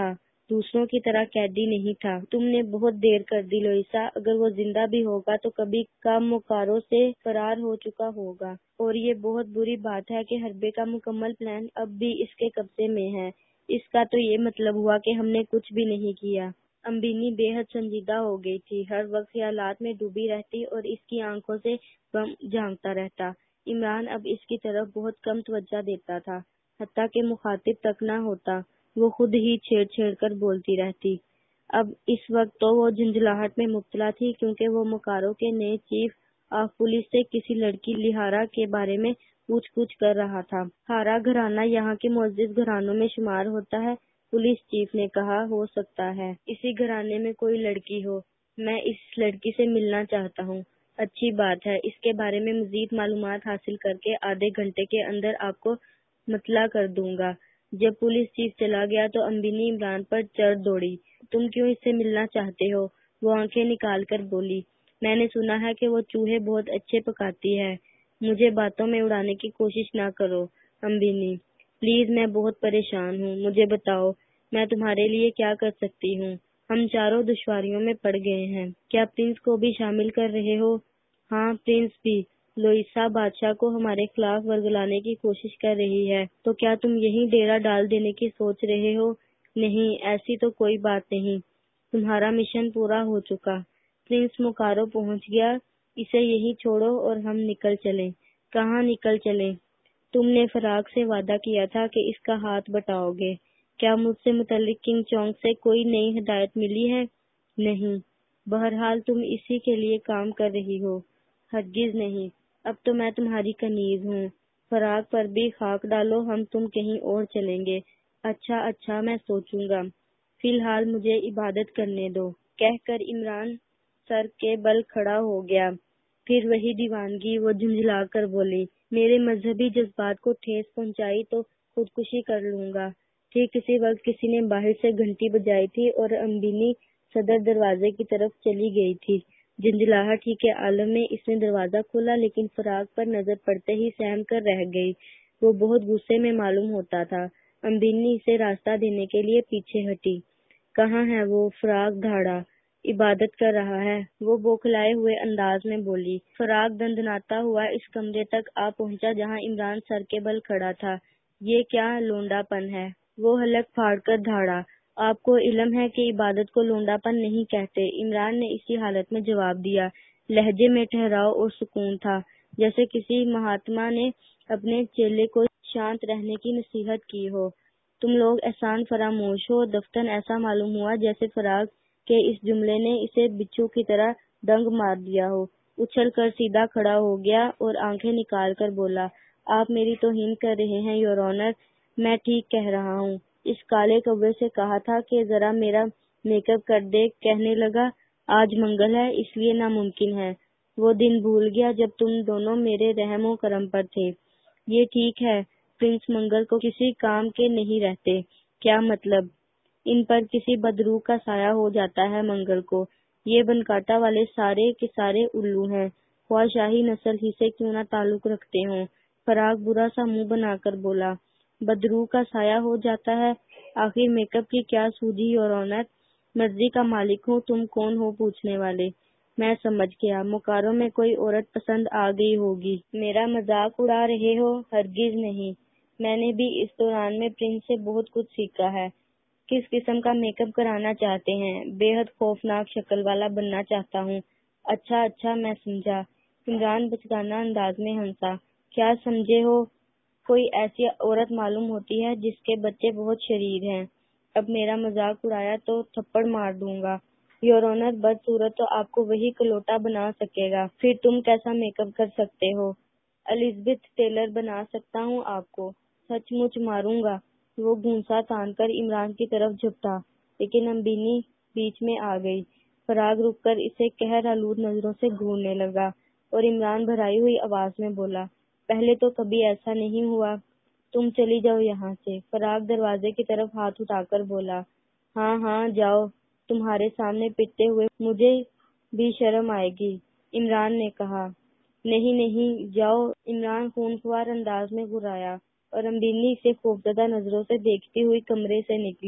دوسروں کی طرح قیدی نہیں تھا۔ تم نے بہت دیر کر دی لوئیسا، اگر وہ زندہ بھی ہوگا تو کبھی کم مکاروں سے فرار ہو چکا ہوگا، اور یہ بہت بری بات ہے کہ حربے کا مکمل پلان اب بھی اس کے قبضے میں ہے۔ اس کا تو یہ مطلب ہوا کہ ہم نے کچھ بھی نہیں کیا۔ امبینی بے حد سنجیدہ ہو گئی تھی، ہر وقت خیالات میں ڈوبی رہتی اور اس کی آنکھوں سے بم جھانکتا رہتا۔ عمران اب اس کی طرف بہت کم توجہ دیتا تھا، حتیٰ کہ مخاطب تک نہ ہوتا، وہ خود ہی چھیڑ چھیڑ کر بولتی رہتی۔ اب اس وقت تو وہ جھنجھلاہٹ میں مبتلا تھی، کیونکہ وہ مکاروں کے نئے چیف آف پولیس سے کسی لڑکی لہارا کے بارے میں پوچھ گچھ کر رہا تھا۔ ہارا گھرانہ یہاں کے معزز گھرانوں میں شمار ہوتا ہے، پولیس چیف نے کہا۔ ہو سکتا ہے اسی گھرانے میں کوئی لڑکی ہو، میں اس لڑکی سے ملنا چاہتا ہوں۔ اچھی بات ہے، اس کے بارے میں مزید معلومات حاصل کر کے آدھے گھنٹے کے اندر آپ کو مطلع کر دوں گا۔ جب پولیس چیف چلا گیا تو امبینی عمران پر چڑھ دوڑی۔ تم کیوں اس سے ملنا چاہتے ہو؟ وہ آنکھیں نکال کر بولی۔ میں نے سنا ہے کہ وہ چوہے بہت اچھے پکاتی ہے۔ مجھے باتوں میں اڑانے کی کوشش نہ کرو امبینی، پلیز، میں بہت پریشان ہوں، مجھے بتاؤ میں تمہارے لیے کیا کر سکتی ہوں۔ ہم چاروں دشواریوں میں پڑ گئے ہیں۔ کیا پرنس کو بھی شامل کر رہے ہو؟ ہاں، پرنس بھی۔ لوئیسا بادشاہ کو ہمارے خلاف ورگلانے کی کوشش کر رہی ہے، تو کیا تم یہیں ڈیرا ڈال دینے کی سوچ رہے ہو؟ نہیں، ایسی تو کوئی بات نہیں، تمہارا مشن پورا ہو چکا۔ پرنس مکارو پہنچ گیا، اسے یہیں چھوڑو اور ہم نکل چلیں۔ کہاں نکل چلیں؟ تم نے فراق سے وعدہ کیا تھا کہ اس کا ہاتھ بٹاؤ گے۔ کیا مجھ سے متعلق کنگ چونگ سے کوئی نئی ہدایت ملی ہے؟ نہیں۔ بہرحال تم اسی کے لیے کام کر رہی ہو؟ ہرگز نہیں، اب تو میں تمہاری کنیز ہوں۔ فراق پر بھی خاک ڈالو، ہم تم کہیں اور چلیں گے۔ اچھا اچھا، میں سوچوں گا، فی الحال مجھے عبادت کرنے دو، کہہ کر عمران سر کے بل کھڑا ہو گیا۔ پھر وہی دیوانگی، وہ جھنجھلا کر بولی، میرے مذہبی جذبات کو ٹھیس پہنچائی تو خودکشی کر لوں گا۔ ٹھیک اسی وقت کسی نے باہر سے گھنٹی بجائی تھی اور امبینی صدر دروازے کی طرف چلی گئی تھی۔ جھنجھلاہٹ ہی کے عالم میں اس نے دروازہ کھولا، لیکن فراق پر نظر پڑتے ہی سہم کر رہ گئی۔ وہ بہت غصے میں معلوم ہوتا تھا۔ امبینی اسے راستہ دینے کے لیے پیچھے ہٹی۔ کہاں ہے وہ؟ فراق دھاڑا۔ عبادت کر رہا ہے، وہ بوکھلائے ہوئے انداز میں بولی۔ فراق دندناتا ہوا اس کمرے تک آ پہنچا جہاں عمران سر کے بل کھڑا تھا۔ یہ کیا لونڈا پن ہے؟ وہ حلق پھاڑ کر دھاڑا۔ آپ کو علم ہے کہ عبادت کو لونڈا پن نہیں کہتے، عمران نے اسی حالت میں جواب دیا۔ لہجے میں ٹھہراؤ اور سکون تھا، جیسے کسی مہاتما نے اپنے چیلے کو شانت رہنے کی نصیحت کی ہو۔ تم لوگ احسان فراموش ہو۔ دفتن ایسا معلوم ہوا جیسے فراق کے اس جملے نے اسے بچھو کی طرح ڈنگ مار دیا ہو۔ اچھل کر سیدھا کھڑا ہو گیا اور آنکھیں نکال کر بولا، آپ میری توہین کر رہے ہیں یور آنر۔ میں ٹھیک کہہ رہا ہوں۔ اس کالے کوے سے کہا تھا کہ ذرا میرا میک اپ کر دے، کہنے لگا آج منگل ہے اس لیے ناممکن ہے۔ وہ دن بھول گیا جب تم دونوں میرے رحم و کرم پر تھے۔ یہ ٹھیک ہے، پرنس منگل کو کسی کام کے نہیں رہتے۔ کیا مطلب؟ ان پر کسی بدروح کا سایہ ہو جاتا ہے منگل کو۔ یہ بنکاٹا والے سارے کے سارے الو ہیں، خواہ شاہی نسل ہی سے کیوں نہ تعلق رکھتے ہوں۔ فراق برا سا منہ بنا کر بولا، بدروح کا سایہ ہو جاتا ہے؟ آخر میک اپ کی کیا سوجھی یور آنر؟ مرضی کا مالک ہوں، تم کون ہو پوچھنے والے؟ میں سمجھ گیا، مکاروں میں کوئی عورت پسند آ گئی ہوگی۔ میرا مذاق اڑا رہے ہو؟ ہرگز نہیں، میں نے بھی اس دوران میں پرنس سے بہت کچھ سیکھا ہے۔ کس قسم کا میک اپ کرانا چاہتے ہیں؟ بے حد خوفناک شکل والا بننا چاہتا ہوں۔ اچھا اچھا، میں سمجھا۔ عمران بچگانہ انداز میں ہنسا۔ کیا سمجھے ہو؟ کوئی ایسی عورت معلوم ہوتی ہے جس کے بچے بہت شریر ہیں۔ اب میرا مذاق اڑایا تو تھپڑ مار دوں گا۔ یور آنر، بدصورت تو آپ کو وہی کلوٹا بنا سکے گا، پھر تم کیسا میک اپ کر سکتے ہو؟ الزبتھ ٹیلر بنا سکتا ہوں آپ کو۔ سچ مچ ماروں گا۔ وہ گھونسا تان کر عمران کی طرف جھپٹا، لیکن امبینی بیچ میں آ گئی۔ فراق رک کر اسے قہر آلود نظروں سے گھورنے لگا اور عمران بھرائی ہوئی آواز میں بولا، پہلے تو کبھی ایسا نہیں ہوا۔ تم چلی جاؤ یہاں سے۔ فراق دروازے کی طرف ہاتھ اٹھا کر بولا، ہاں ہاں جاؤ، تمہارے سامنے پٹتے ہوئے مجھے بھی شرم آئے گی۔ عمران نے کہا، نہیں نہیں جاؤ۔ عمران خونخوار انداز میں گھرایا اور امبینی اسے خوفزدہ نظروں سے دیکھتی ہوئی کمرے سے نکلی۔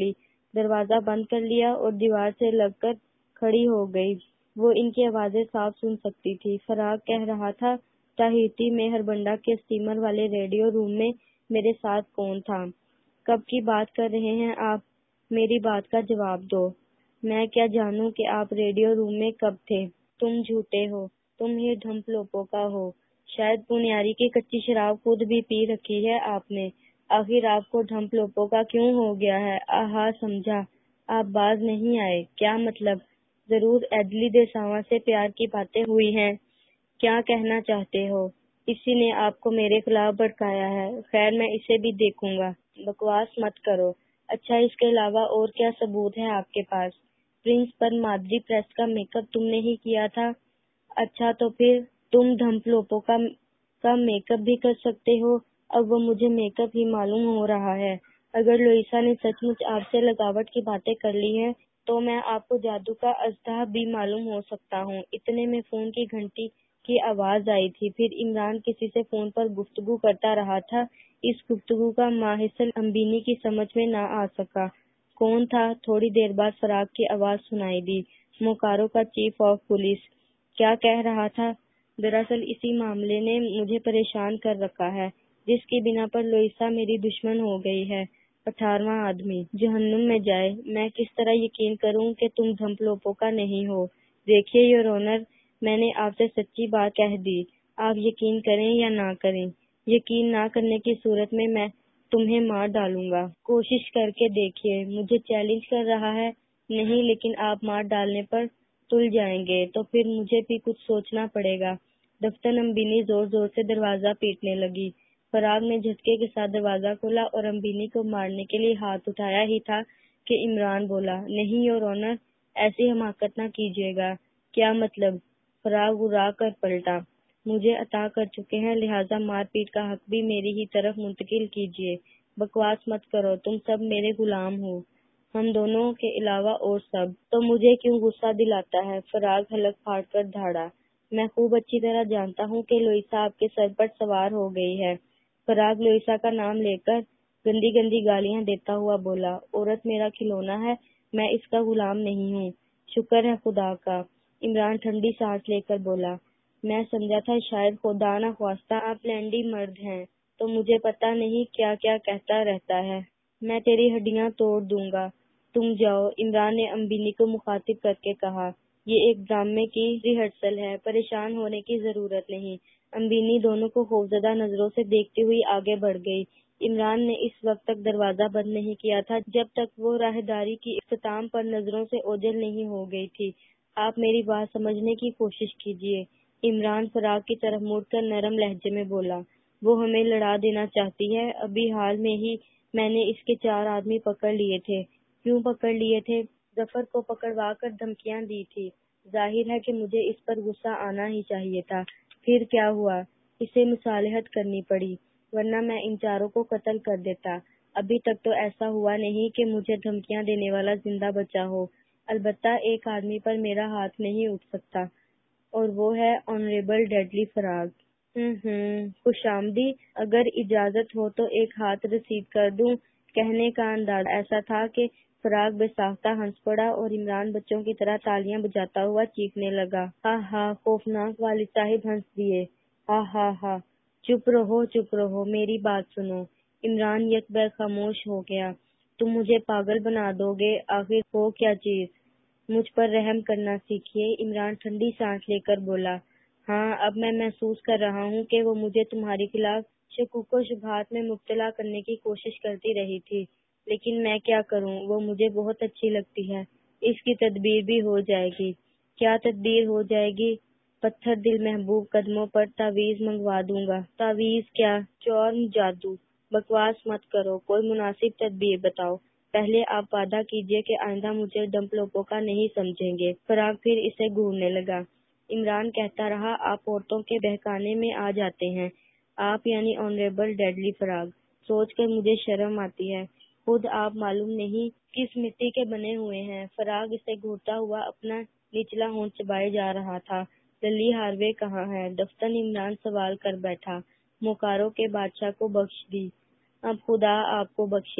دروازہ بند کر لیا اور دیوار سے لگ کر کھڑی ہو گئی۔ وہ ان کی آوازیں صاف سن سکتی تھی۔ فراغ کہہ رہا تھا، تاہیتی میں ہربنڈا کے اسٹیمر والے ریڈیو روم میں میرے ساتھ کون تھا؟ کب کی بات کر رہے ہیں آپ؟ میری بات کا جواب دو۔ میں کیا جانوں کہ آپ ریڈیو روم میں کب تھے؟ تم جھوٹے ہو، تم ہی ڈھمپ لوپوں کا ہو۔ شاید پنیاری کی کچی شراب خود بھی پی رکھی ہے آپ نے۔ آخر آپ کو ڈھمپ لوپوں کا کیوں ہو گیا ہے؟ آہا، سمجھا۔ آپ باز نہیں آئے، کیا مطلب؟ ضرور ایڈلی دیساوا سے پیار کی باتیں ہوئی ہیں۔ کیا کہنا چاہتے ہو؟ اسی نے آپ کو میرے خلاف بھڑکایا ہے۔ خیر، میں اسے بھی دیکھوں گا۔ بکواس مت کرو۔ اچھا، اس کے علاوہ اور کیا ثبوت ہے آپ کے پاس؟ پرنس پر مادری پریس کا میک اپ تم نے ہی کیا تھا۔ اچھا، تو پھر تم ڈھمپ لوپوں کا کا میک اپ بھی کر سکتے ہو۔ اب وہ مجھے میک اپ ہی معلوم ہو رہا ہے۔ اگر لوئیسا نے سچ مچ آپ سے لگاوٹ کی باتیں کر لی ہیں تو میں آپ کو جادو کا اژدہا بھی معلوم ہو سکتا ہوں۔ اتنے میں فون کی گھنٹی کی آواز آئی تھی۔ پھر عمران کسی سے فون پر گفتگو کرتا رہا تھا۔ اس گفتگو کا ماحصل امبینی کی سمجھ میں نہ آ سکا۔ کون تھا؟ تھوڑی دیر بعد فراق کی آواز سنائی دی۔ موکارو کا چیف آف پولیس۔ کیا کہہ رہا تھا؟ دراصل اسی معاملے نے مجھے پریشان کر رکھا ہے، جس کی بنا پر لوئیسا میری دشمن ہو گئی ہے۔ اٹھارہواں آدمی جہنم میں جائے۔ میں کس طرح یقین کروں کہ تم ڈھمپ لوپوں کا نہیں ہو؟ دیکھیے یور آنر، میں نے آپ سے سچی بات کہہ دی۔ آپ یقین کریں یا نہ کریں، یقین نہ کرنے کی صورت میں میں تمہیں مار ڈالوں گا۔ کوشش کر کے دیکھیے۔ مجھے چیلنج کر رہا ہے؟ نہیں، لیکن آپ مار ڈالنے پر تل جائیں گے تو پھر مجھے بھی کچھ سوچنا پڑے گا۔ دفتر امبینی زور زور سے دروازہ پیٹنے لگی۔ فراغ نے جھٹکے کے ساتھ دروازہ کھولا اور امبینی کو مارنے کے لیے ہاتھ اٹھایا ہی تھا کہ عمران بولا، نہیں یور آنر، ایسی حماقت نہ کیجیے گا۔ کیا مطلب؟ فراغ اڑا کر پلٹا۔ مجھے عطا کر چکے ہیں، لہٰذا مار پیٹ کا حق بھی میری ہی طرف منتقل کیجیے۔ بکواس مت کرو، تم سب میرے غلام ہو، ہم دونوں کے علاوہ اور سب۔ تو مجھے کیوں غصہ دلاتا ہے؟ فراغ حلق پھاڑ کر دھاڑا۔ میں خوب اچھی طرح جانتا ہوں کہ لوئیسا آپ کے سر پر سوار ہو گئی ہے۔ فراغ لوئیسا کا نام لے کر گندی گندی گالیاں دیتا ہوا بولا، عورت میرا کھلونا ہے، میں اس کا غلام نہیں ہوں۔ شکر ہے خدا کا۔ عمران ٹھنڈی سانس لے کر بولا، میں سمجھا تھا شاید خدا نہ خواستہ آپ لینڈی مرد ہیں تو مجھے پتہ نہیں کیا کیا کہتا رہتا ہے۔ میں تیری ہڈیاں توڑ دوں گا۔ تم جاؤ، عمران نے امبینی کو مخاطب کر کے کہا۔ یہ ایک ڈرامے کی ریہرسل ہے، پریشان ہونے کی ضرورت نہیں۔ امبینی دونوں کو خوفزدہ نظروں سے دیکھتی ہوئی آگے بڑھ گئی۔ عمران نے اس وقت تک دروازہ بند نہیں کیا تھا جب تک وہ راہداری کی اختتام پر نظروں سے اوجھل نہیں ہو گئی تھی۔ آپ میری بات سمجھنے کی کوشش کیجیے۔ عمران فراق کی طرف مڑ کر نرم لہجے میں بولا، وہ ہمیں لڑا دینا چاہتی ہے۔ ابھی حال میں ہی میں نے اس کے چار آدمی پکڑ لیے تھے۔ کیوں پکڑ لیے تھے؟ ظفر کو پکڑوا کر دھمکیاں دی تھی۔ ظاہر ہے کہ مجھے اس پر غصہ آنا ہی چاہیے تھا۔ پھر کیا ہوا؟ اسے مصالحت کرنی پڑی، ورنہ میں ان چاروں کو قتل کر دیتا۔ ابھی تک تو ایسا ہوا نہیں کہ مجھے دھمکیاں دینے والا زندہ بچا ہو۔ البتہ ایک آدمی پر میرا ہاتھ نہیں اٹھ سکتا، اور وہ ہے آنریبل ڈیڈلی فراغ۔ ہوں ہوں خوش آمدی۔ اگر اجازت ہو تو ایک ہاتھ رسید کر دوں۔ کہنے کا انداز ایسا تھا کہ فراغ بے ساختہ ہنس پڑا اور عمران بچوں کی طرح تالیاں بجاتا ہوا چیخنے لگا، ہا ہا، خوفناک والد صاحب ہنس دیے، ہا ہا ہا۔ چپ رہو چپ رہو، میری بات سنو۔ عمران یک بیک خاموش ہو گیا۔ تم مجھے پاگل بنا دو گے، آخر ہو کیا چیز؟ مجھ پر رحم کرنا سیکھیے۔ عمران ٹھنڈی سانس لے کر بولا، ہاں، اب میں محسوس کر رہا ہوں کہ وہ مجھے تمہارے خلاف شکوک و شبہات میں مبتلا کرنے کی کوشش کرتی رہی تھی، لیکن میں کیا کروں، وہ مجھے بہت اچھی لگتی ہے۔ اس کی تدبیر بھی ہو جائے گی۔ کیا تدبیر ہو جائے گی؟ پتھر دل محبوب قدموں پر تعویذ منگوا دوں گا۔ تعویذ کیا؟ چورم جادو۔ بکواس مت کرو، کوئی مناسب تدبیر بتاؤ۔ پہلے آپ وعدہ کیجئے کہ آئندہ مجھے ڈمپ لوپوں کا نہیں سمجھیں گے۔ فراغ پھر اسے گھورنے لگا۔ عمران کہتا رہا، آپ عورتوں کے بہکانے میں آ جاتے ہیں۔ آپ یعنی آنریبل ڈیڈلی فراغ۔ سوچ کر مجھے شرم آتی ہے۔ خود آپ معلوم نہیں کس مٹی کے بنے ہوئے ہیں۔ فراغ اسے گھورتا ہوا اپنا نچلا ہونٹ چبائے جا رہا تھا۔ للی ہاروے کہاں ہے؟ دفتر عمران سوال کر بیٹھا۔ موکارو کے بادشاہ کو بخش دی۔ اب خدا آپ کو بخشے۔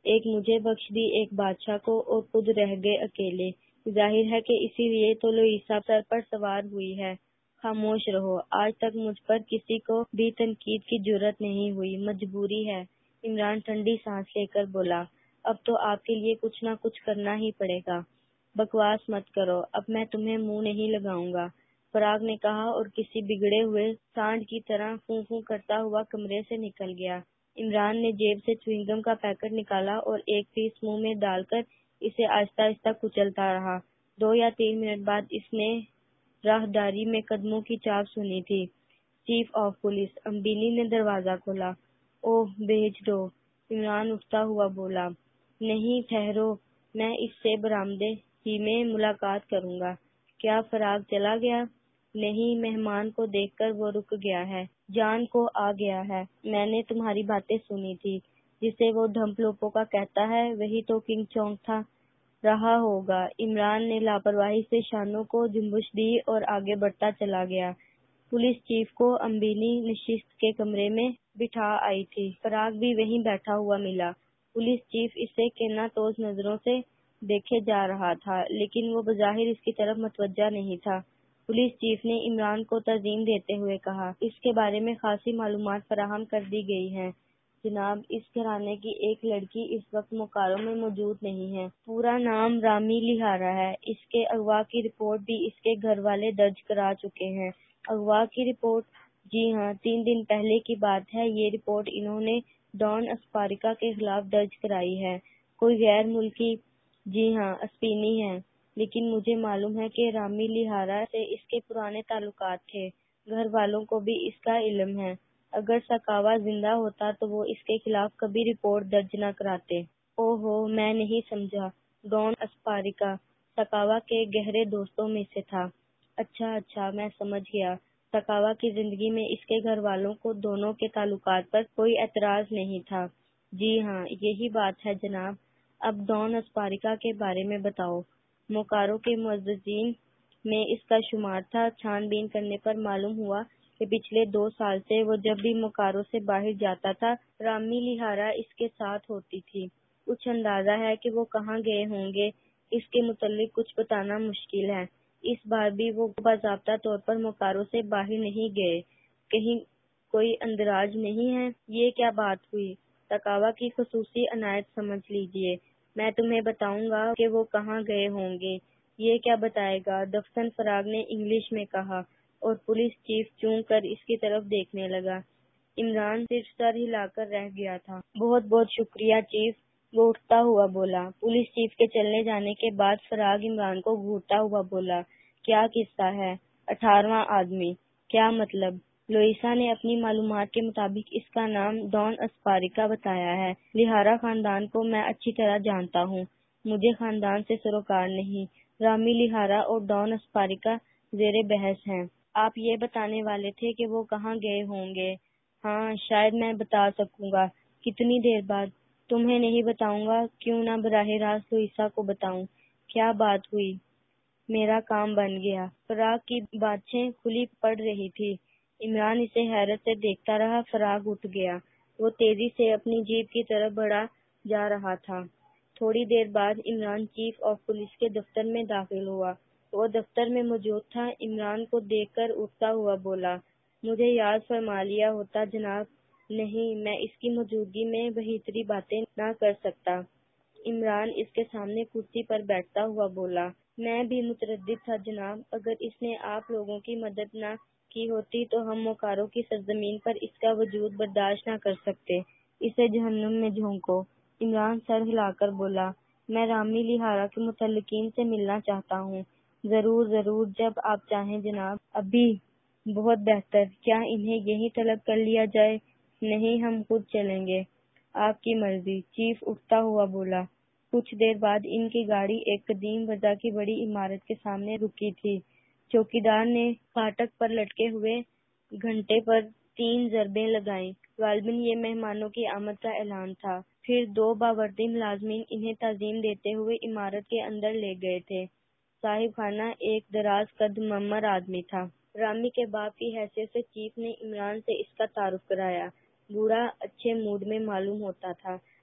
ایک مجھے بخش دی ایک بادشاہ کو اور خود رہ گئے اکیلے۔ ظاہر ہے کہ اسی لیے تو لوئیسا سر پر سوار ہوئی ہے۔ خاموش رہو، آج تک مجھ پر کسی کو بھی تنقید کی جرأت نہیں ہوئی، مجبوری ہے۔ عمران ٹھنڈی سانس لے کر بولا، اب تو آپ کے لیے کچھ نہ کچھ کرنا ہی پڑے گا۔ بکواس مت کرو، اب میں تمہیں منہ نہیں لگاؤں گا، فراق نے کہا اور کسی بگڑے ہوئے سانڈ کی طرح فوں فوں کرتا ہوا کمرے سے نکل گیا۔ عمران نے جیب سے چوئنگم کا پیکٹ نکالا اور ایک پیس منہ میں ڈال کر اسے آہستہ آہستہ کچلتا رہا۔ دو یا تین منٹ بعد اس نے راہداری میں قدموں کی چاپ سنی تھی۔ چیف آف پولیس امبینی نے دروازہ کھولا۔ اوہ بھیج دو، عمران اٹھتا ہوا بولا۔ نہیں ٹھہرو، میں اس سے برآمدے ہی میں ملاقات کروں گا۔ کیا فراق چلا گیا؟ نہیں، مہمان کو دیکھ کر وہ رک گیا ہے، جان کو آ گیا ہے۔ میں نے تمہاری باتیں سنی تھی، جسے وہ ڈھمپ لوپوں کا کہتا ہے وہی تو کنگ چونگ تھا۔ رہا ہوگا۔ عمران نے لاپرواہی سے شانوں کو جنبش دی اور آگے بڑھتا چلا گیا۔ پولیس چیف کو امبینی نشست کے کمرے میں بٹھا آئی تھی۔ فراق بھی وہیں بیٹھا ہوا ملا۔ پولیس چیف اسے کینہ توز نظروں سے دیکھے جا رہا تھا، لیکن وہ بظاہر اس کی طرف متوجہ نہیں تھا۔ پولیس چیف نے عمران کو تعظیم دیتے ہوئے کہا، اس کے بارے میں خاصی معلومات فراہم کر دی گئی ہیں جناب۔ اس گھرانے کی ایک لڑکی اس وقت موکارو میں موجود نہیں ہے۔ پورا نام رامی لہارا ہے۔ اس کے اغوا کی رپورٹ بھی اس کے گھر والے درج کرا چکے ہیں۔ اغوا کی رپورٹ؟ جی ہاں، تین دن پہلے کی بات ہے۔ یہ رپورٹ انہوں نے ڈان اسپاریکا کے خلاف درج کرائی ہے۔ کوئی غیر ملکی؟ جی ہاں، اسپینی ہے، لیکن مجھے معلوم ہے کہ رامی لہارا سے اس کے پرانے تعلقات تھے۔ گھر والوں کو بھی اس کا علم ہے۔ اگر سکاوا زندہ ہوتا تو وہ اس کے خلاف کبھی رپورٹ درج نہ کراتے۔ او ہو، میں نہیں سمجھا۔ ڈان اسپاریکا سکاوا کے گہرے دوستوں میں سے تھا۔ اچھا اچھا، میں سمجھ گیا۔ سکاوا کی زندگی میں اس کے گھر والوں کو دونوں کے تعلقات پر کوئی اعتراض نہیں تھا۔ جی ہاں، یہی بات ہے جناب۔ اب ڈان اسپاریکا کے بارے میں بتاؤ۔ موکارو کے معززین میں اس کا شمار تھا۔ چھان بین کرنے پر معلوم ہوا کہ پچھلے دو سال سے وہ جب بھی موکارو سے باہر جاتا تھا، رامی لہارا اس کے ساتھ ہوتی تھی۔ کچھ اندازہ ہے کہ وہ کہاں گئے ہوں گے؟ اس کے متعلق کچھ بتانا مشکل ہے۔ اس بار بھی وہ باضابطہ طور پر موکارو سے باہر نہیں گئے۔ کہیں کوئی اندراج نہیں ہے؟ یہ کیا بات ہوئی؟ سکاوا کی خصوصی عنایت سمجھ لیجئے۔ میں تمہیں بتاؤں گا کہ وہ کہاں گئے ہوں گے۔ یہ کیا بتائے گا؟ دفن فراق نے انگلش میں کہا اور پولیس چیف چون کر اس کی طرف دیکھنے لگا۔ عمران صرف سر ہلا کر رہ گیا تھا۔ بہت بہت شکریہ چیف، وہ اٹھتا ہوا بولا۔ پولیس چیف کے چلنے جانے کے بعد فراق عمران کو گھورتا ہوا بولا، کیا قصہ ہے؟ اٹھارہواں آدمی؟ کیا مطلب؟ لوئیسا نے اپنی معلومات کے مطابق اس کا نام ڈان اسپاریکا بتایا ہے۔ لہارا خاندان کو میں اچھی طرح جانتا ہوں، مجھے خاندان سے سروکار نہیں۔ رامی لہارا اور ڈان اسپاریکا زیر بحث ہیں۔ آپ یہ بتانے والے تھے کہ وہ کہاں گئے ہوں گے؟ ہاں، شاید میں بتا سکوں گا۔ کتنی دیر بعد؟ تمہیں نہیں بتاؤں گا، کیوں نہ براہ راست لوئیسا کو بتاؤں۔ کیا بات ہوئی؟ میرا کام بن گیا۔ فراق کی باتیں کھلی پڑ رہی تھی۔ عمران اسے حیرت سے دیکھتا رہا۔ فراق اٹھ گیا۔ وہ تیزی سے اپنی جیپ کی طرف بڑھا جا رہا تھا۔ تھوڑی دیر بعد عمران چیف آف پولیس کے دفتر میں داخل ہوا۔ وہ دفتر میں موجود تھا۔ عمران کو دیکھ کر اٹھتا ہوا بولا، مجھے یاد فرما لیا ہوتا جناب۔ نہیں، میں اس کی موجودگی میں بہتری باتیں نہ کر سکتا۔ عمران اس کے سامنے کرسی پر بیٹھتا ہوا بولا، میں بھی متردد تھا جناب۔ اگر اس نے آپ لوگوں کی مدد نہ کی ہوتی تو ہم موکارو کی سرزمین پر اس کا وجود برداشت نہ کر سکتے۔ اسے جہنم میں جھونکو۔ عمران سر ہلا کر بولا، میں رامی لہارا کے متعلقین سے ملنا چاہتا ہوں۔ ضرور ضرور، جب آپ چاہیں جناب۔ ابھی؟ بہت بہتر۔ کیا انہیں یہیں طلب کر لیا جائے؟ نہیں، ہم خود چلیں گے۔ آپ کی مرضی، چیف اٹھتا ہوا بولا۔ کچھ دیر بعد ان کی گاڑی ایک قدیم وضع کی بڑی عمارت کے سامنے رکی تھی۔ چوکیدار نے فاٹک پر لٹکے ہوئے گھنٹے پر تین ضربیں لگائیں۔ غالباً یہ مہمانوں کی آمد کا اعلان تھا۔ پھر دو باوردی ملازمین انہیں تعظیم دیتے ہوئے عمارت کے اندر لے گئے تھے۔ صاحب خانہ ایک دراز قد معمر آدمی تھا۔ رامی کے باپ کی حیثیت سے چیف نے عمران سے اس کا تعارف کرایا۔ بوڑھا اچھے موڈ میں معلوم ہوتا تھا۔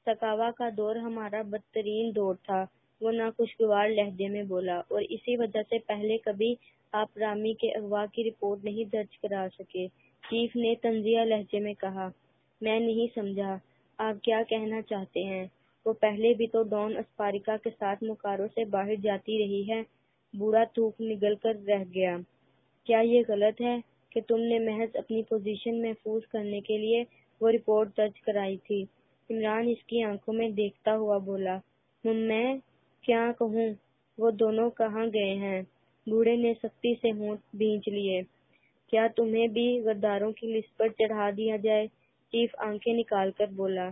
سکاوا کا دور ہمارا بدترین دور تھا، وہ ناخوشگوار لہجے میں بولا، اور اسی وجہ سے پہلے کبھی آپ رامی کے اغوا کی رپورٹ نہیں درج کرا سکے۔ چیف نے طنزیہ لہجے میں کہا۔ میں نہیں سمجھا، آپ کیا کہنا چاہتے ہیں؟ وہ پہلے بھی تو ڈان اسپاریکا کے ساتھ مکاروں سے باہر جاتی رہی ہے۔ بوڑھا تھوک نگل کر رہ گیا۔ کیا یہ غلط ہے کہ تم نے محض اپنی پوزیشن محفوظ کرنے کے لیے وہ رپورٹ درج کرائی تھی؟ عمران اس کی آنکھوں میں دیکھتا ہوا بولا۔ میں کیا کہوں، وہ دونوں کہاں گئے ہیں؟ بوڑھے نے سختی سے ہونٹ بھینچ لیے۔ کیا تمہیں بھی غداروں کی لسٹ پر چڑھا دیا جائے؟ چیف آنکھیں نکال کر بولا۔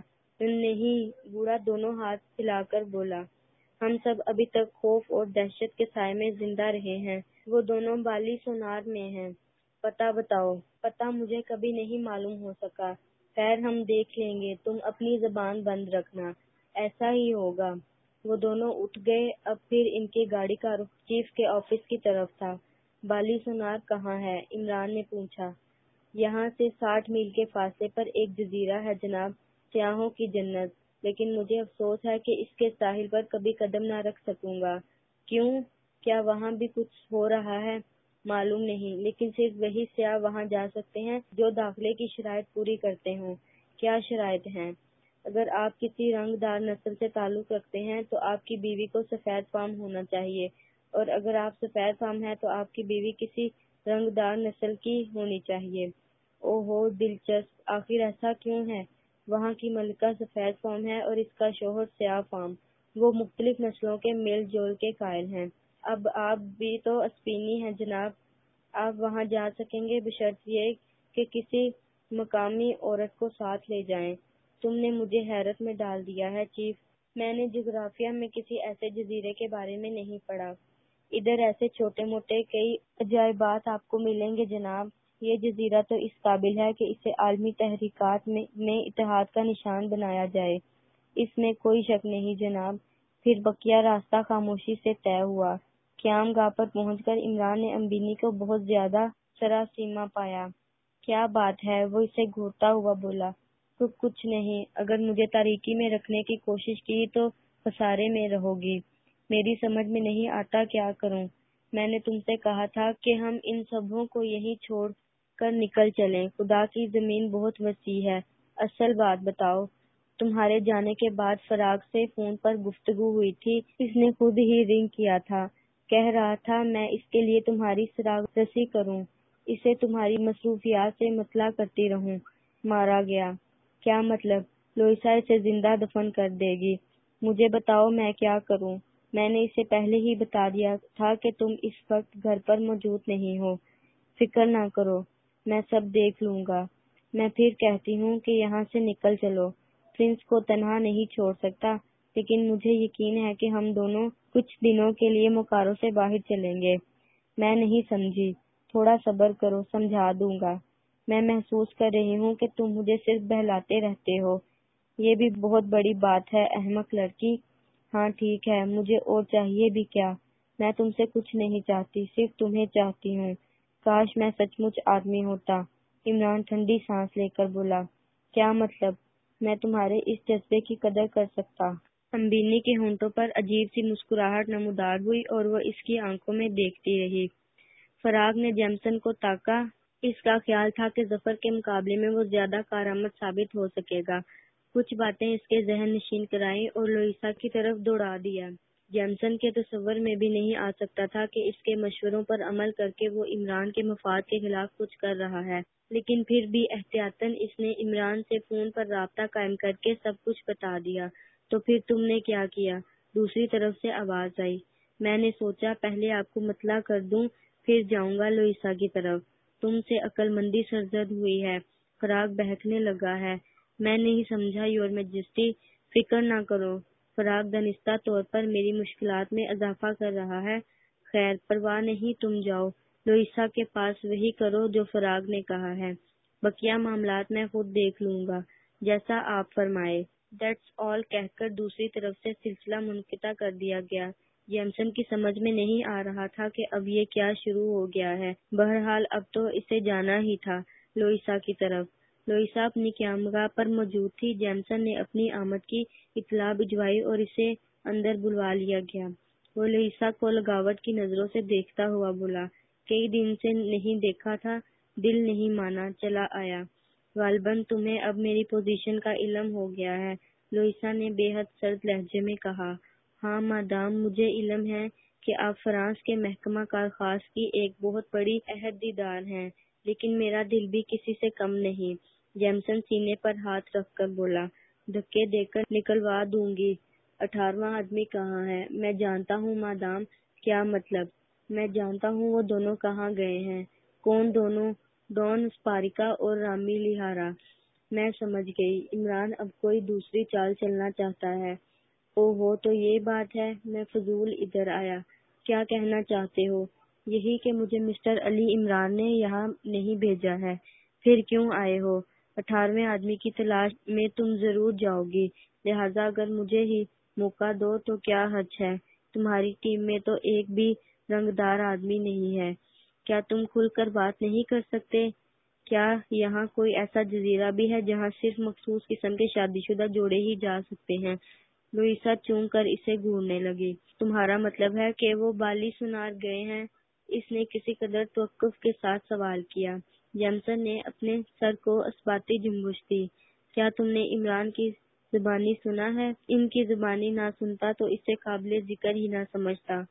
نہیں، بوڑھا دونوں ہاتھ ہلا کر بولا۔ ہم سب ابھی تک خوف اور دہشت کے سائے میں زندہ رہے ہیں۔ وہ دونوں بالی سونار میں ہیں۔ پتہ بتاؤ۔ پتہ مجھے کبھی نہیں معلوم ہو سکا۔ خیر، ہم دیکھ لیں گے، تم اپنی زبان بند رکھنا۔ ایسا ہی ہوگا۔ وہ دونوں اٹھ گئے۔ اب پھر ان کی گاڑی کا رخ چیف کے آفس کی طرف تھا۔ بالی سونار کہاں ہے؟ عمران نے پوچھا۔ یہاں سے ساٹھ میل کے فاصلے پر ایک جزیرہ ہے جناب، سیاحوں کی جنت، لیکن مجھے افسوس ہے کہ اس کے ساحل پر کبھی قدم نہ رکھ سکوں گا۔ کیوں؟ کیا وہاں بھی کچھ ہو رہا ہے؟ معلوم نہیں، لیکن صرف وہی سیاح وہاں جا سکتے ہیں جو داخلے کی شرائط پوری کرتے ہوں۔ کیا شرائط ہیں؟ اگر آپ کسی رنگ دار نسل سے تعلق رکھتے ہیں تو آپ کی بیوی کو سفید فام ہونا چاہیے، اور اگر آپ سفید فام ہیں تو آپ کی بیوی کسی رنگ دار نسل کی ہونی چاہیے۔ او ہو، دلچسپ۔ آخر ایسا کیوں ہے؟ وہاں کی ملکہ سفید فام ہے اور اس کا شوہر سیاہ فام۔ وہ مختلف نسلوں کے میل جول کے قائل ہیں۔ اب آپ بھی تو اسپینی ہیں جناب، آپ وہاں جا سکیں گے بشرط یہ کہ کسی مقامی عورت کو ساتھ لے جائیں۔ تم نے مجھے حیرت میں ڈال دیا ہے چیف۔ میں نے جغرافیہ میں کسی ایسے جزیرے کے بارے میں نہیں پڑھا۔ ادھر ایسے چھوٹے موٹے کئی عجائبات آپ کو ملیں گے جناب۔ یہ جزیرہ تو اس قابل ہے کہ اسے عالمی تحریکات میں میں اتحاد کا نشان بنایا جائے۔ اس میں کوئی شک نہیں جناب۔ پھر بقیہ راستہ خاموشی سے طے ہوا۔ قیام گاہ پر پہنچ کر عمران نے امبینی کو بہت زیادہ سراسیمہ پایا۔ کیا بات ہے؟ وہ اسے گھورتا ہوا بولا۔ تو کچھ نہیں، اگر مجھے تاریکی میں رکھنے کی کوشش کی تو خسارے میں رہو گی۔ میری سمجھ میں نہیں آتا کیا کروں۔ میں نے تم سے کہا تھا کہ ہم ان سبھوں کو یہیں چھوڑ کر نکل چلیں۔ خدا کی زمین بہت وسیع ہے۔ اصل بات بتاؤ۔ تمہارے جانے کے بعد فراغ سے فون پر گفتگو ہوئی تھی، اس نے خود ہی رنگ کیا تھا، کہہ رہا تھا میں اس کے لیے تمہاری سراغ رسی کروں، اسے تمہاری مصروفیات سے مطلع کرتی رہوں۔ مارا گیا؟ کیا مطلب؟ لوئیسا اسے زندہ دفن کر دے گی۔ مجھے بتاؤ میں کیا کروں؟ میں نے اسے پہلے ہی بتا دیا تھا کہ تم اس وقت گھر پر موجود نہیں ہو۔ فکر نہ کرو، میں سب دیکھ لوں گا۔ میں پھر کہتی ہوں کہ یہاں سے نکل چلو۔ پرنس کو تنہا نہیں چھوڑ سکتا، لیکن مجھے یقین ہے کہ ہم دونوں کچھ دنوں کے لیے مکاروں سے باہر چلیں گے۔ میں نہیں سمجھی، تھوڑا صبر کرو، سمجھا دوں گا۔ میں محسوس کر رہی ہوں کہ تم مجھے صرف بہلاتے رہتے ہو۔ یہ بھی بہت بڑی بات ہے احمق لڑکی۔ ہاں ٹھیک ہے، مجھے اور چاہیے بھی کیا؟ میں تم سے کچھ نہیں چاہتی، صرف تمہیں چاہتی ہوں۔ کاش میں سچ مچ آدمی ہوتا۔ عمران ٹھنڈی سانس لے کر بولا۔ کیا مطلب؟ میں تمہارے اس جذبے کی قدر کر سکتا۔ امبینی کے ہونٹوں پر عجیب سی مسکراہٹ نمودار ہوئی اور وہ اس کی آنکھوں میں دیکھتی رہی۔ فراغ نے جیمسن کو تاکا۔ اس کا خیال تھا کہ ظفر کے مقابلے میں وہ زیادہ کارآمد ثابت ہو سکے گا۔ کچھ باتیں اس کے ذہن نشین کرائیں اور لوئیسا کی طرف دوڑا دیا۔ جیمسن کے تصور میں بھی نہیں آ سکتا تھا کہ اس کے مشوروں پر عمل کر کے وہ عمران کے مفاد کے خلاف کچھ کر رہا ہے، لیکن پھر بھی احتیاطاً اس نے عمران سے فون پر رابطہ قائم کر کے سب کچھ بتا دیا۔ تو پھر تم نے کیا کیا؟ دوسری طرف سے آواز آئی۔ میں نے سوچا پہلے آپ کو مطلع کر دوں، پھر جاؤں گا لوئیسا کی طرف۔ تم سے عقل مندی سرزد ہوئی ہے۔ فراغ بہکنے لگا ہے۔ میں نہیں سمجھا یور میجسٹی۔ فکر نہ کرو، فراغ دانستہ طور پر میری مشکلات میں اضافہ کر رہا ہے۔ خیر، پرواہ نہیں، تم جاؤ لوئیسا کے پاس، وہی کرو جو فراغ نے کہا ہے۔ بقیہ معاملات میں خود دیکھ لوں گا، جیسا آپ فرمائے۔ دیٹس آل کہہ کر دوسری طرف سے سلسلہ منقطع کر دیا گیا۔ جیمسن کی سمجھ میں نہیں آ رہا تھا کہ اب یہ کیا شروع ہو گیا ہے۔ بہرحال اب تو اسے جانا ہی تھا لوئیسا کی طرف۔ لوئیسا اپنی قیامگاہ پر موجود تھی۔ جیمسن نے اپنی آمد کی اطلاع بھجوائی اور اسے اندر بلوا لیا گیا۔ وہ لوئیسا کو لگاوٹ کی نظروں سے دیکھتا ہوا بولا، کئی دن سے نہیں دیکھا تھا، دل نہیں مانا چلا آیا۔ غالباً تمہیں اب میری پوزیشن کا علم ہو گیا ہے، لوئیسا نے بے حد سرد لہجے میں کہا۔ ہاں مادام، مجھے علم ہے کہ آپ فرانس کے محکمہ کارخاص کی ایک بہت بڑی عہدیدار ہیں، لیکن میرا دل بھی کسی سے کم نہیں۔ جیمسن سینے پر ہاتھ رکھ کر بولا، دھکے دے کر نکلوا دوں گی۔ اٹھارہواں آدمی کہاں ہے؟ میں جانتا ہوں مادام۔ کیا مطلب؟ میں جانتا ہوں وہ دونوں کہاں گئے ہیں۔ کون دونوں؟ ڈان اسپاریکا اور رامی لیہارا۔ میں سمجھ گئی، عمران اب کوئی دوسری چال چلنا چاہتا ہے۔ او ہو، تو یہ بات ہے۔ میں فضول ادھر آیا۔ کیا کہنا چاہتے ہو؟ یہی کہ مجھے مسٹر علی عمران نے یہاں نہیں بھیجا ہے۔ پھر کیوں آئے ہو؟ اٹھارہویں آدمی کی تلاش میں تم ضرور جاؤ گی، لہٰذا اگر مجھے ہی موقع دو تو کیا حرج ہے؟ تمہاری ٹیم میں تو ایک بھی رنگدار آدمی نہیں ہے، کیا تم کھل کر بات نہیں کر سکتے؟ کیا یہاں کوئی ایسا جزیرہ بھی ہے جہاں صرف مخصوص قسم کے شادی شدہ جوڑے ہی جا سکتے ہیں؟ لوئیسا چون کر اسے گھورنے لگی۔ تمہارا مطلب ہے کہ وہ بالی سنار گئے ہیں؟ اس نے کسی قدر توقف کے ساتھ سوال کیا۔ جیمسن نے اپنے سر کو اثباتی جنبش دی۔ کیا تم نے عمران کی زبانی سنا ہے؟ ان کی زبانی نہ سنتا تو اسے قابل ذکر ہی نہ سمجھتا۔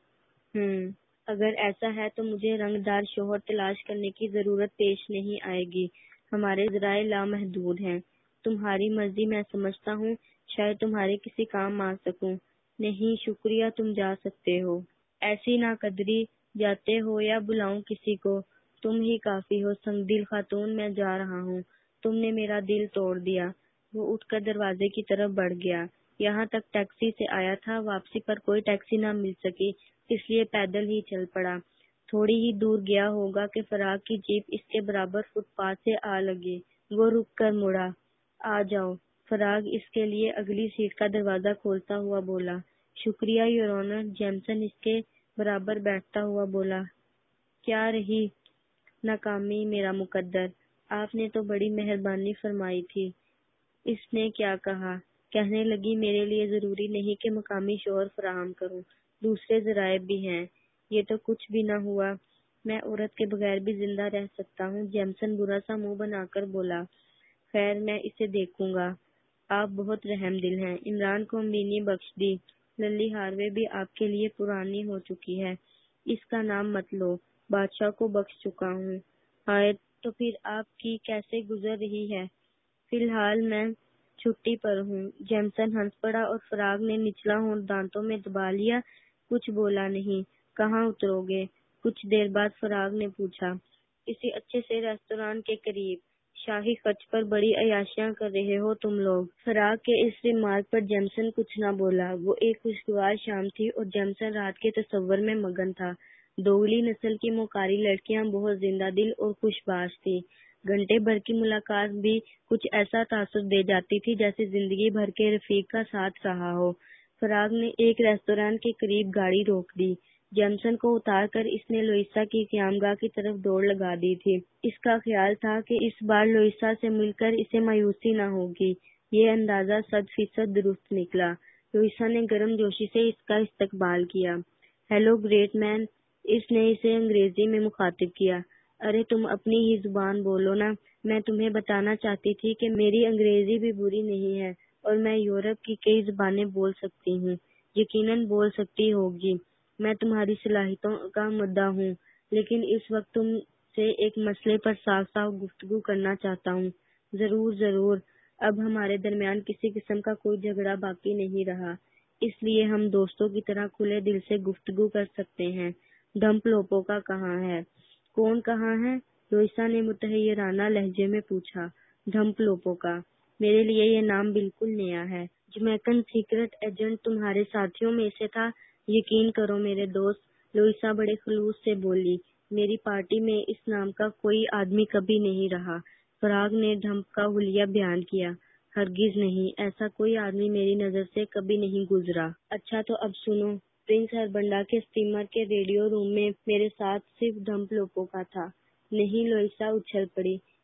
ہم اگر ایسا ہے تو مجھے رنگدار شوہر تلاش کرنے کی ضرورت پیش نہیں آئے گی۔ ہمارے ذرائع لامحدود ہیں۔ تمہاری مرضی، میں سمجھتا ہوں شاید تمہارے کسی کام آ سکوں۔ نہیں شکریہ، تم جا سکتے ہو۔ ایسی ناقدری، جاتے ہو یا بلاؤں کسی کو؟ تم ہی کافی ہو سنگ دل خاتون، میں جا رہا ہوں۔ تم نے میرا دل توڑ دیا۔ وہ اٹھ کر دروازے کی طرف بڑھ گیا۔ یہاں تک ٹیکسی سے آیا تھا، واپسی پر کوئی ٹیکسی نہ مل سکی، اس لیے پیدل ہی چل پڑا۔ تھوڑی ہی دور گیا ہوگا کہ فراغ کی جیپ اس کے برابر فٹ پاتھ سے آ لگی۔ وہ رک کر مڑا۔ آ جاؤ، فراغ اس کے لیے اگلی سیٹ کا دروازہ کھولتا ہوا بولا۔ شکریہ یور آنر، جیمسن اس کے برابر بیٹھتا ہوا بولا۔ کیا رہی ناکامی میرا مقدر، آپ نے تو بڑی مہربانی فرمائی تھی۔ اس نے کیا کہا؟ کہنے لگی، میرے لیے ضروری نہیں کہ مقامی شوہر فراہم کروں، دوسرے ذرائع بھی ہیں۔ یہ تو کچھ بھی نہ ہوا، میں عورت کے بغیر بھی زندہ رہ سکتا ہوں۔ جیمسن برا سا منہ بنا کر بولا، خیر میں اسے دیکھوں گا۔ آپ بہت رحم دل ہیں۔ عمران کو امینی بخش دی، للی ہاروے بھی آپ کے لیے پرانی ہو چکی ہے، اس کا نام مت لو، بادشاہ کو بخش چکا ہوں۔ آئے تو پھر آپ کی کیسے گزر رہی ہے؟ فی الحال میں چھٹی پر ہوں۔ جیمسن ہنس پڑا اور فراغ نے نچلا ہونٹ دانتوں میں دبا لیا، کچھ بولا نہیں۔ کہاں اترو گے؟ کچھ دیر بعد فراغ نے پوچھا۔ کسی اچھے سے ریستوران کے قریب، شاہی خرچ پر بڑی عیاشیاں کر رہے ہو تم لوگ۔ فراغ کے اس ریمارک پر جیمسن کچھ نہ بولا۔ وہ ایک خوشگوار شام تھی اور جیمسن رات کے تصور میں مگن تھا۔ دوگلی نسل کی موکاری لڑکیاں بہت زندہ دل اور خوش باش تھی۔ گھنٹے بھر کی ملاقات بھی کچھ ایسا تاثر دے جاتی تھی جیسے زندگی بھر کے رفیق کا ساتھ رہا ہو۔ فراغ نے ایک ریستوران کے قریب گاڑی روک دی۔ جیمسن کو اتار کر اس نے لوئیسا کی قیامگاہ کی طرف دوڑ لگا دی تھی۔ اس کا خیال تھا کہ اس بار لوئیسا سے مل کر اسے مایوسی نہ ہوگی۔ یہ اندازہ صد فیصد درست نکلا۔ لوئیسا نے گرم جوشی سے اس کا استقبال کیا۔ ہیلو گریٹ مین، اس نے اسے انگریزی میں مخاطب کیا۔ ارے تم اپنی ہی زبان بولو نا، میں تمہیں بتانا چاہتی تھی کہ میری انگریزی بھی بری نہیں ہے اور میں یورپ کی کئی زبانیں بول سکتی ہوں، یقیناً بول سکتی ہوگی۔ میں تمہاری صلاحیتوں کا مدعا ہوں، لیکن اس وقت تم سے ایک مسئلے پر صاف صاف گفتگو کرنا چاہتا ہوں۔ ضرور ضرور، اب ہمارے درمیان کسی قسم کا کوئی جھگڑا باقی نہیں رہا، اس لیے ہم دوستوں کی طرح کھلے دل سے گفتگو کر سکتے ہیں۔ ڈمپ لوپو کا کہاں ہے؟ کون کہاں ہے؟ لوئیسا نے متحیرانہ لہجے میں پوچھا۔ ڈمپ لوپو کا؟ میرے لیے یہ نام بالکل نیا ہے۔ جمیکن سیکرٹ ایجنٹ تمہارے ساتھیوں میں سے تھا؟ یقین کرو میرے دوست، لوئیسا بڑے خلوص سے بولی، میری پارٹی میں اس نام کا کوئی آدمی کبھی نہیں رہا۔ فراغ نے ڈھمپ کا حلیہ بیان کیا۔ ہرگز نہیں، ایسا کوئی آدمی میری نظر سے کبھی نہیں گزرا۔ اچھا تو اب سنو، پرنس ہربنڈا کے اسٹیمر کے ریڈیو روم میں میرے ساتھ صرف ڈمپ لوپو کا تھا۔ نہیں، لوئیسا اچھل پڑی،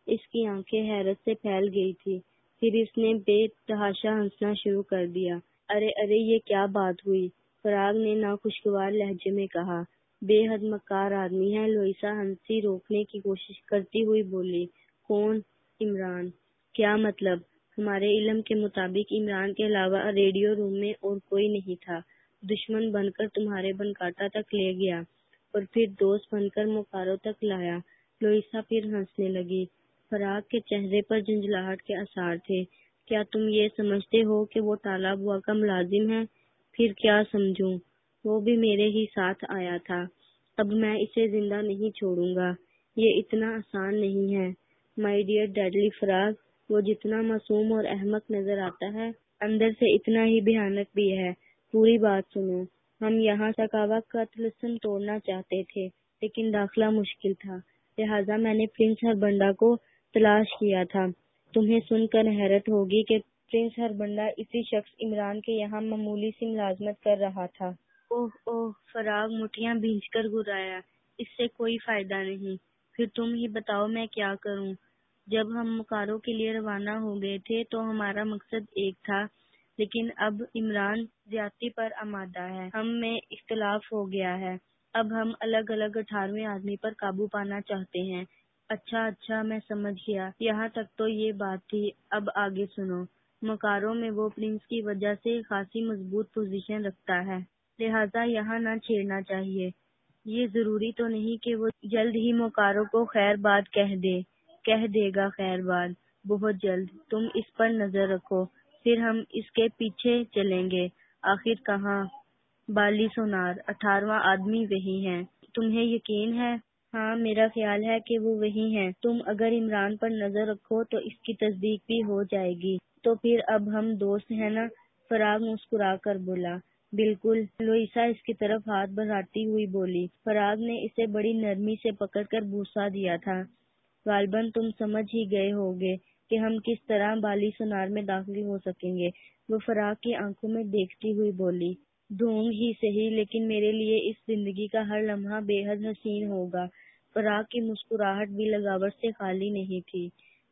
اس کی آنکھیں حیرت سے پھیل گئی تھی۔ پھر اس نے بے تحاشا ہنسنا شروع کر دیا۔ ارے ارے یہ کیا بات ہوئی؟ فراگ نے ناخوشگوار لہجے میں کہا۔ بے حد مکار آدمی ہے، لوئیسا ہنسی روکنے کی کوشش کرتی ہوئی بولی۔ کون؟ عمران۔ کیا مطلب؟ ہمارے علم کے مطابق عمران کے علاوہ ریڈیو روم میں اور کوئی نہیں تھا۔ دشمن بن کر تمہارے بنکاٹا تک لے گیا اور پھر دوست بن کر موکارو تک لایا۔ لوئیسا پھر ہنسنے لگی۔ فراگ کے چہرے پر جھنجھلاہٹ کے آثار تھے۔ کیا تم یہ سمجھتے ہو کہ وہ تالا بوا کا ملازم ہے؟ پھر کیا سمجھوں؟ وہ بھی میرے ہی ساتھ آیا تھا۔ اب میں اسے زندہ نہیں چھوڑوں گا۔ یہ اتنا آسان نہیں ہے مائی ڈیئر ڈیڈلی فراگ۔ وہ جتنا معصوم اور احمق نظر آتا ہے، اندر سے اتنا ہی بھیانک بھی ہے۔ پوری بات سنو۔ ہم یہاں ساکاوا کا طلسم توڑنا چاہتے تھے، لیکن داخلہ مشکل تھا، لہٰذا میں نے پرنس ہربنڈا کو تلاش کیا تھا۔ تمہیں سن کر حیرت ہوگی کہ پرنس ہربنڈا اسی شخص عمران کے یہاں معمولی سی ملازمت کر رہا تھا۔ اوہ اوہ، فراگ مٹھیاں بھینچ کر گرایا۔ اس سے کوئی فائدہ نہیں۔ پھر تم ہی بتاؤ میں کیا کروں؟ جب ہم موکارو کے لیے روانہ ہو گئے تھے تو ہمارا مقصد ایک تھا، لیکن اب عمران زیادتی پر آمادہ ہے، ہم میں اختلاف ہو گیا ہے۔ اب ہم الگ الگ اٹھارہویں آدمی پر قابو پانا چاہتے ہیں۔ اچھا اچھا، میں سمجھ گیا۔ یہاں تک تو یہ بات تھی، اب آگے سنو۔ موکارو میں وہ پرنس کی وجہ سے خاصی مضبوط پوزیشن رکھتا ہے، لہٰذا یہاں نہ چھیڑنا چاہیے۔ یہ ضروری تو نہیں کہ وہ جلد ہی موکارو کو خیر باد کہہ دے۔ کہہ دے گا خیر باد، بہت جلد۔ تم اس پر نظر رکھو، پھر ہم اس کے پیچھے چلیں گے۔ آخر کہاں؟ بالی سونار، اٹھارہواں آدمی وہی ہے۔ تمہیں یقین ہے؟ ہاں، میرا خیال ہے کہ وہ وہی ہیں۔ تم اگر عمران پر نظر رکھو تو اس کی تصدیق بھی ہو جائے گی۔ تو پھر اب ہم دوست ہیں نا؟ فراگ مسکرا کر بولا۔ بالکل، لوئیسا اس کی طرف ہاتھ بڑھاتی ہوئی بولی۔ فراگ نے اسے بڑی نرمی سے پکڑ کر بوسہ دیا تھا۔ غالباً تم سمجھ ہی گئے ہوگے کہ ہم کس طرح بالی سونار میں داخل ہو سکیں گے، وہ فراگ کی آنکھوں میں دیکھتی ہوئی بولی۔ ڈھونگ ہی صحیح، لیکن میرے لیے اس زندگی کا ہر لمحہ بے حد حسین ہوگا۔ فراگ کی مسکراہٹ بھی لگاوٹ سے خالی نہیں تھی۔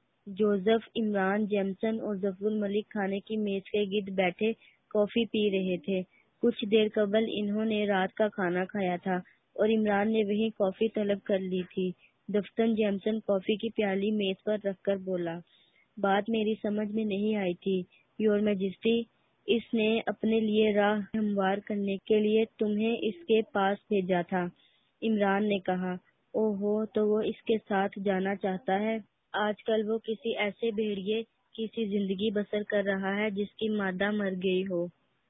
جوزف، عمران، جیمسن اور ظفر الملک کھانے کی میز کے گرد بیٹھے کافی پی رہے تھے۔ کچھ دیر قبل انہوں نے رات کا کھانا کھایا تھا اور عمران نے وہیں کافی طلب کر لی تھی۔ دفتر جیمسن کافی کی پیالی میز پر رکھ کر بولا۔ بات میری سمجھ میں نہیں آئی تھی، یور میجسٹی۔ اس نے اپنے لیے راہ ہموار کرنے کے لیے تمہیں اس کے پاس بھیجا تھا، عمران نے کہا۔ او ہو، تو وہ اس کے ساتھ جانا چاہتا ہے۔ آج کل وہ کسی ایسے بھیڑیے کی سی زندگی بسر کر رہا ہے جس کی مادہ مر گئی ہو،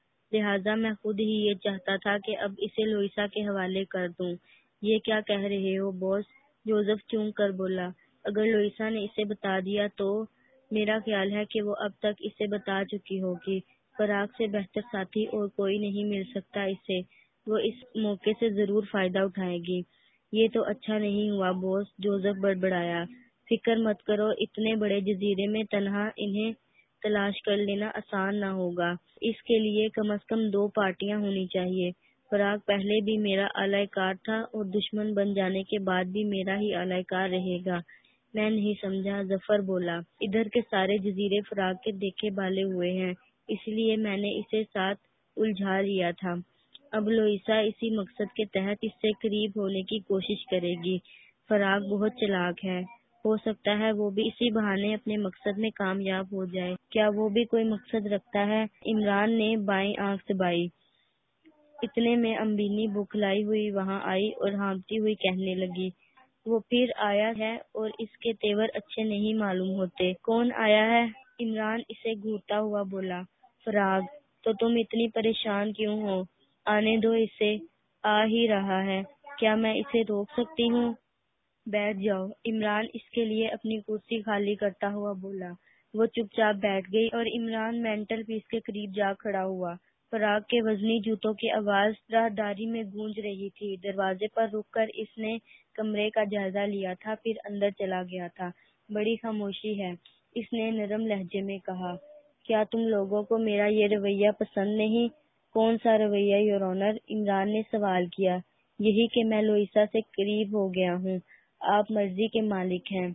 لہٰذا میں خود ہی یہ چاہتا تھا کہ اب اسے لوئیسا کے حوالے کر دوں۔ یہ کیا کہہ رہے ہو باس؟ جوزف چونک کر بولا۔ اگر لوئیسا نے اسے بتا دیا تو میرا خیال ہے کہ وہ اب تک اسے بتا چکی ہوگی۔ فراگ سے بہتر ساتھی اور کوئی نہیں مل سکتا اسے، وہ اس موقع سے ضرور فائدہ اٹھائے گی۔ یہ تو اچھا نہیں ہوا باس، جوزف بڑبڑایا۔ فکر مت کرو، اتنے بڑے جزیرے میں تنہا انہیں تلاش کر لینا آسان نہ ہوگا۔ اس کے لیے کم از کم دو پارٹیاں ہونی چاہیے۔ فراگ پہلے بھی میرا اعلی کار تھا اور دشمن بن جانے کے بعد بھی میرا ہی اعلی کار رہے گا۔ میں نہیں سمجھا، ظفر بولا۔ ادھر کے سارے جزیرے فراگ کے دیکھے بالے ہوئے ہیں، اس لیے میں نے اسے ساتھ الجھا لیا تھا۔ اب لوئیسا اسی مقصد کے تحت اس سے قریب ہونے کی کوشش کرے گی۔ فراگ بہت چلاک ہے، ہو سکتا ہے وہ بھی اسی بہانے اپنے مقصد میں کامیاب ہو جائے۔ کیا وہ بھی کوئی مقصد رکھتا ہے؟ عمران نے بائیں آنکھ دبائی۔ اتنے میں امبینی بکھلائی ہوئی وہاں آئی اور ہانپتی ہوئی کہنے لگی، وہ پھر آیا ہے اور اس کے تیور اچھے نہیں معلوم ہوتے۔ کون آیا ہے؟ عمران اسے گھورتا ہوا بولا۔ فراگ۔ تو تم اتنی پریشان کیوں ہو؟ آنے دو اسے، آ ہی رہا ہے، کیا میں اسے روک سکتی ہوں؟ بیٹھ جاؤ، عمران اس کے لیے اپنی کرسی خالی کرتا ہوا بولا۔ وہ چپ چاپ بیٹھ گئی اور عمران مینٹل پیس کے قریب جا کھڑا ہوا۔ فراگ کے وزنی جوتوں کی آواز راہداری میں گونج رہی تھی۔ دروازے پر رک کر اس نے کمرے کا جائزہ لیا تھا، پھر اندر چلا گیا تھا۔ بڑی خاموشی ہے، اس نے نرم لہجے میں کہا۔ کیا تم لوگوں کو میرا یہ رویہ پسند نہیں؟ کون سا رویہ یور آنر؟ عمران نے سوال کیا۔ یہی کہ میں لوئیسا سے قریب ہو گیا ہوں۔ آپ مرضی کے مالک ہیں۔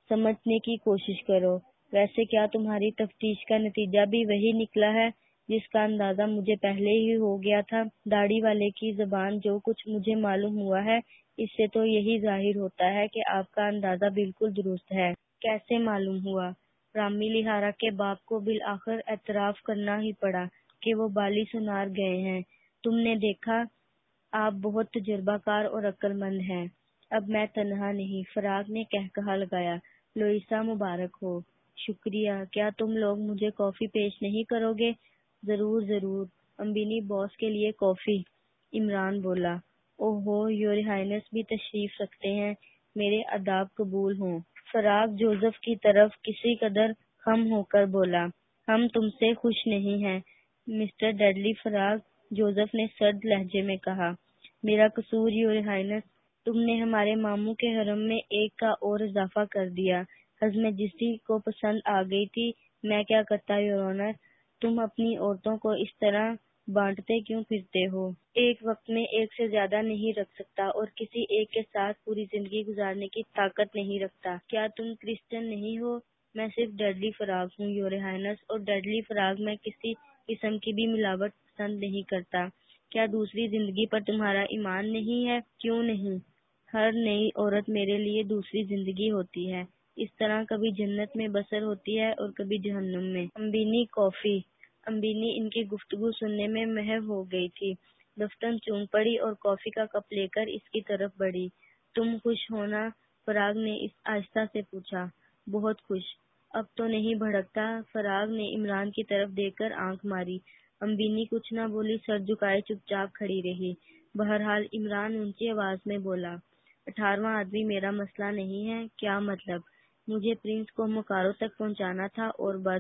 سمجھنے کی کوشش کرو۔ ویسے کیا تمہاری تفتیش کا نتیجہ بھی وہی نکلا ہے جس کا اندازہ مجھے پہلے ہی ہو گیا تھا؟ داڑھی والے کی زبان جو کچھ مجھے معلوم ہوا ہے اس سے تو یہی ظاہر ہوتا ہے کہ آپ کا اندازہ بالکل درست ہے۔ کیسے معلوم ہوا؟ رامی لہارا کے باپ کو بالآخر اعتراف کرنا ہی پڑا کہ وہ بالی سنار گئے ہیں۔ تم نے دیکھا آپ بہت تجربہ کار اور عقل مند ہیں۔ اب میں تنہا نہیں، فراق نے کہہ کہا لگایا۔ لوئیسا مبارک ہو۔ شکریہ، کیا تم لوگ مجھے کافی پیش نہیں کرو گے؟ ضرور ضرور، امبینی باس کے لیے کافی، عمران بولا۔ اوہ ہو، یور ہائنس بھی تشریف رکھتے ہیں، میرے آداب قبول ہوں۔ فراق جوزف کی طرف کسی قدر خم ہو کر بولا۔ ہم تم سے خوش نہیں ہیں مسٹر ڈیڈلی، فراق جوزف نے سرد لہجے میں کہا۔ میرا قصور یور ہائنس، تم نے ہمارے ماموں کے حرم میں ایک کا اور اضافہ کر دیا۔ ہضم جستی کو پسند آ گئی تھی، میں کیا کرتا یور آنر؟ تم اپنی عورتوں کو اس طرح بانٹتے کیوں پھرتے ہو؟ ایک وقت میں ایک سے زیادہ نہیں رکھ سکتا اور کسی ایک کے ساتھ پوری زندگی گزارنے کی طاقت نہیں رکھتا۔ کیا تم کرسچن نہیں ہو؟ میں صرف ڈیڈلی فراق ہوں یور ہائنس، اور ڈیڈلی فراق میں کسی قسم کی بھی ملاوٹ پسند نہیں کرتا۔ کیا دوسری زندگی پر تمہارا ایمان نہیں ہے؟ کیوں نہیں؟ ہر نئی عورت میرے لیے دوسری زندگی ہوتی ہے، اس طرح کبھی جنت میں بسر ہوتی ہے اور کبھی جہنم میں۔ امبینی کافی۔ امبینی ان کی گفتگو سننے میں محو ہو گئی تھی، دفتن چوم پڑی اور کافی کا کپ لے کر اس کی طرف بڑھی۔ تم خوش ہونا؟ فراق نے اس آہستہ سے پوچھا۔ بہت خوش۔ اب تو نہیں بھڑکتا؟ فراق نے عمران کی طرف دیکھ کر آنکھ ماری۔ امبینی کچھ نہ بولی، سر جھکائے چپ چاپ کھڑی رہی۔ بہرحال عمران اونچی آواز میں بولا، اٹھارہواں آدمی میرا مسئلہ نہیں ہے۔ کیا مطلب؟ مجھے پرنس کو مکارو تک پہنچانا تھا اور بس۔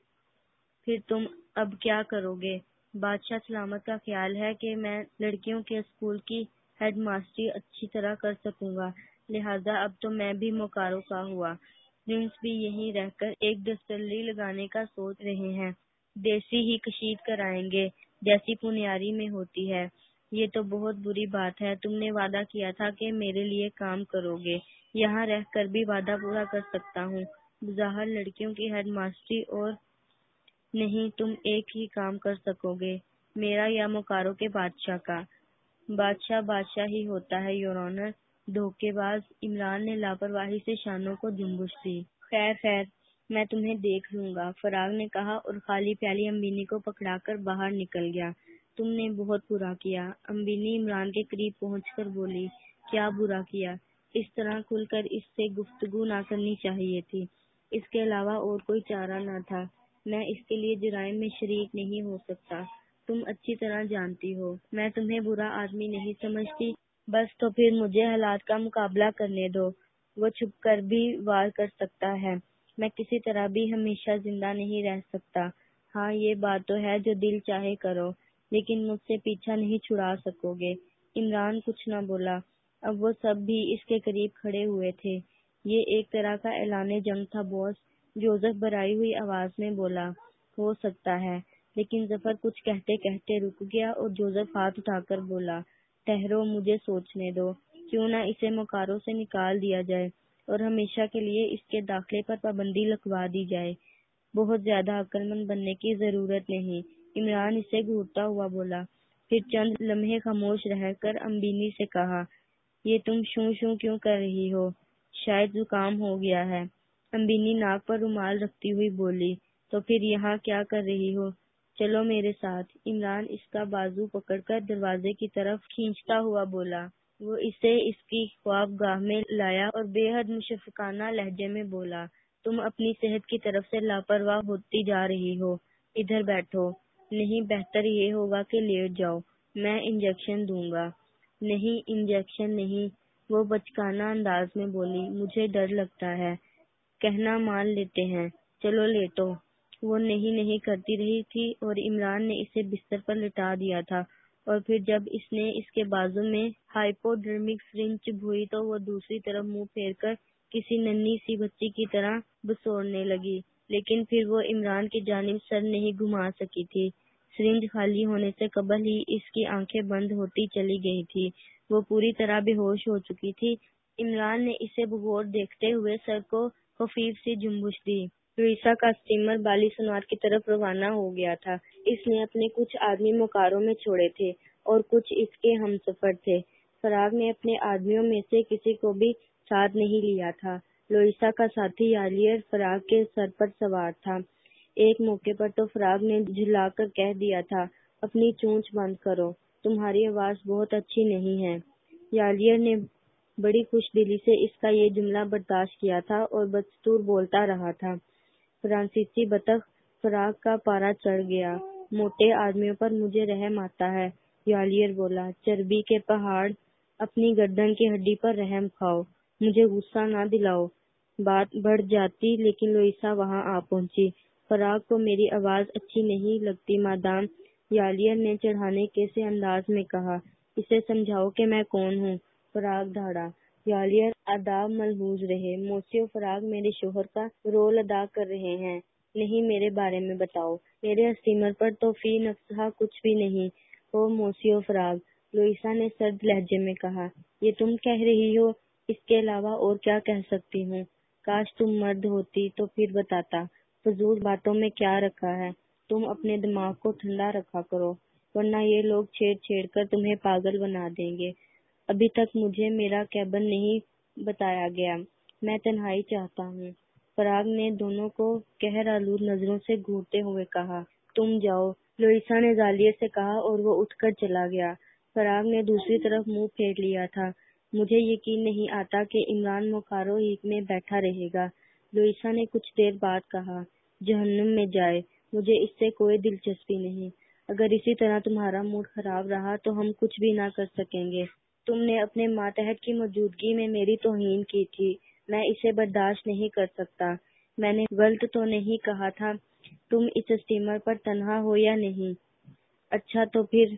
پھر تم اب کیا کرو گے؟ بادشاہ سلامت کا خیال ہے کہ میں لڑکیوں کے اسکول کی ہیڈ ماسٹری اچھی طرح کر سکوں گا، لہذا اب تو میں بھی مکارو کا ہوا۔ پرنس بھی یہیں رہ کر ایک ڈسٹلری لگانے کا سوچ رہے ہیں، دیسی ہی کشید کرائیں گے جیسی پنیاری میں ہوتی ہے۔ یہ تو بہت بری بات ہے، تم نے وعدہ کیا تھا کہ میرے لیے کام کرو گے، یہاں رہ کر بھی وعدہ پورا کر سکتا ہوں۔ بظاہر لڑکیوں کی ہیڈ ماسٹری اور نہیں، تم ایک ہی کام کر سکو گے، میرا یا مکارو کے بادشاہ کا۔ بادشاہ بادشاہ ہی ہوتا ہے یور آنر، دھوکے باز۔ عمران نے لاپرواہی سے شانوں کو جنبش دی۔ خیر خیر، میں تمہیں دیکھ لوں گا، فراق نے کہا اور خالی پیالی امبینی کو پکڑا کر باہر نکل گیا۔ تم نے بہت برا کیا، امبینی عمران کے قریب پہنچ کر بولی۔ کیا برا کیا؟ اس طرح کھل کر اس سے گفتگو نہ کرنی چاہیے تھی، اس کے علاوہ اور کوئی چارہ نہ تھا۔ میں اس کے لیے جرائم میں شریک نہیں ہو سکتا، تم اچھی طرح جانتی ہو۔ میں تمہیں برا آدمی نہیں سمجھتی، بس تو پھر مجھے حالات کا مقابلہ کرنے دو۔ وہ چھپ کر بھی وار کر سکتا ہے، میں کسی طرح بھی ہمیشہ زندہ نہیں رہ سکتا۔ ہاں یہ بات تو ہے، جو دل چاہے کرو، لیکن مجھ سے پیچھا نہیں چھڑا سکو گے۔ عمران کچھ نہ بولا، اب وہ سب بھی اس کے قریب کھڑے ہوئے تھے۔ یہ ایک طرح کا اعلان جنگ تھا باس۔ جوزف بھرائی ہوئی آواز میں بولا۔ ہو سکتا ہے، لیکن ظفر کچھ کہتے کہتے رک گیا اور جوزف ہاتھ اٹھا کر بولا، ٹھہرو، مجھے سوچنے دو، کیوں نہ اسے مکارو سے نکال دیا جائے اور ہمیشہ کے لیے اس کے داخلے پر پابندی لگوا دی جائے۔ بہت زیادہ عقل مند بننے کی ضرورت نہیں، عمران اسے گھورتا ہوا بولا۔ پھر چند لمحے خاموش رہ کر امبینی سے کہا، یہ تم شوں شوں کیوں کر رہی ہو؟ شاید زکام ہو گیا ہے۔ امبینی ناک پر رومال رکھتی ہوئی بولی، تو پھر یہاں کیا کر رہی ہو؟ چلو میرے ساتھ۔ عمران اس کا بازو پکڑ کر دروازے کی طرف کھینچتا ہوا بولا۔ وہ اسے اس کی خواب گاہ میں لایا اور بے حد مشفقانہ لہجے میں بولا، تم اپنی صحت کی طرف سے لاپرواہ ہوتی جا رہی ہو، ادھر بیٹھو۔ نہیں، بہتر یہ ہوگا کہ لیٹ جاؤ، میں انجیکشن دوں گا۔ نہیں، انجیکشن نہیں، وہ بچکانہ انداز میں بولی، مجھے ڈر لگتا ہے۔ کہنا مان لیتے ہیں، چلو لیٹو۔ وہ نہیں نہیں کرتی رہی تھی اور عمران نے اسے بستر پر لٹا دیا تھا، اور پھر جب اس نے اس کے بازو میں ہائپوڈرمک سرنج چبھوئی تو وہ دوسری طرف منہ پھیر کر کسی ننھی سی بچی کی طرح بسوڑنے لگی، لیکن پھر وہ عمران کی جانب سر نہیں گھما سکی تھی۔ سرنج خالی ہونے سے قبل ہی اس کی آنکھیں بند ہوتی چلی گئی تھی، وہ پوری طرح بے ہوش ہو چکی تھی۔ عمران نے اسے بغور دیکھتے ہوئے سر کو خفیف سی جنبش دی۔ لوئیسا کا اسٹیمر بالی سنار کی طرف روانہ ہو گیا تھا۔ اس نے اپنے کچھ آدمی مکاروں میں چھوڑے تھے اور کچھ اس کے ہم سفر تھے۔ فراغ نے اپنے آدمیوں میں سے کسی کو بھی ساتھ نہیں لیا تھا۔ لوئیسا کا ساتھی یالیئر فراغ کے سر پر سوار تھا۔ ایک موقع پر تو فراغ نے جھلا کر کہہ دیا تھا، اپنی چونچ بند کرو، تمہاری آواز بہت اچھی نہیں ہے۔ یالیئر نے بڑی خوش دلی سے اس کا یہ جملہ برداشت کیا تھا اور بدستور بولتا رہا تھا۔ فرانسیسی بطخ فراغ کا پارا چڑھ گیا۔ موٹے آدمیوں پر مجھے رحم آتا ہے، یالیئر بولا، چربی کے پہاڑ، اپنی گردن کی ہڈی پر رحم کھاؤ، مجھے غصہ نہ دلاؤ۔ بات بڑھ جاتی لیکن لوئیسا وہاں آ پہنچی۔ فراغ کو میری آواز اچھی نہیں لگتی مادام، یالیئر نے چڑھانے کے سے انداز میں کہا، اسے سمجھاؤ کہ میں کون ہوں۔ فراغ دھاڑا۔ یالیئر آداب ملحوظ رہے۔ موسیو فراغ میرے شوہر کا رول ادا کر رہے ہیں، نہیں میرے بارے میں بتاؤ۔ میرے اسٹیمر پر تو فی نفسہ کچھ بھی نہیں ہو موسیو فراغ، لوئیسا نے سرد لہجے میں کہا۔ یہ تم کہہ رہی ہو، اس کے علاوہ اور کیا کہہ سکتی ہوں؟ کاش تم مرد ہوتی تو پھر بتاتا، فضول باتوں میں کیا رکھا ہے۔ تم اپنے دماغ کو ٹھنڈا رکھا کرو، ورنہ یہ لوگ چھیڑ چھیڑ کر تمہیں پاگل بنا دیں گے۔ ابھی تک مجھے میرا کیبن نہیں بتایا گیا، میں تنہائی چاہتا ہوں۔ فراغ نے دونوں کو قہر آلود نظروں سے گھورتے ہوئے کہا، تم جاؤ، لوئیسا نے یالیئر سے کہا اور وہ اٹھ کر چلا گیا۔ فراغ نے دوسری طرف منہ پھیر لیا تھا۔ مجھے یقین نہیں آتا کہ عمران موکارو ہی میں بیٹھا رہے گا، لوئیسا نے کچھ دیر بعد کہا۔ جہنم میں جائے، مجھے اس سے کوئی دلچسپی نہیں۔ اگر اسی طرح تمہارا موڈ خراب رہا تو ہم کچھ بھی نہ کر سکیں گے۔ تم نے اپنے ماتحت کی موجودگی میں میری توہین کی تھی، میں اسے برداشت نہیں کر سکتا۔ میں نے غلط تو نہیں کہا تھا؟ تم اس اسٹیمر پر تنہا ہو یا نہیں؟ اچھا تو پھر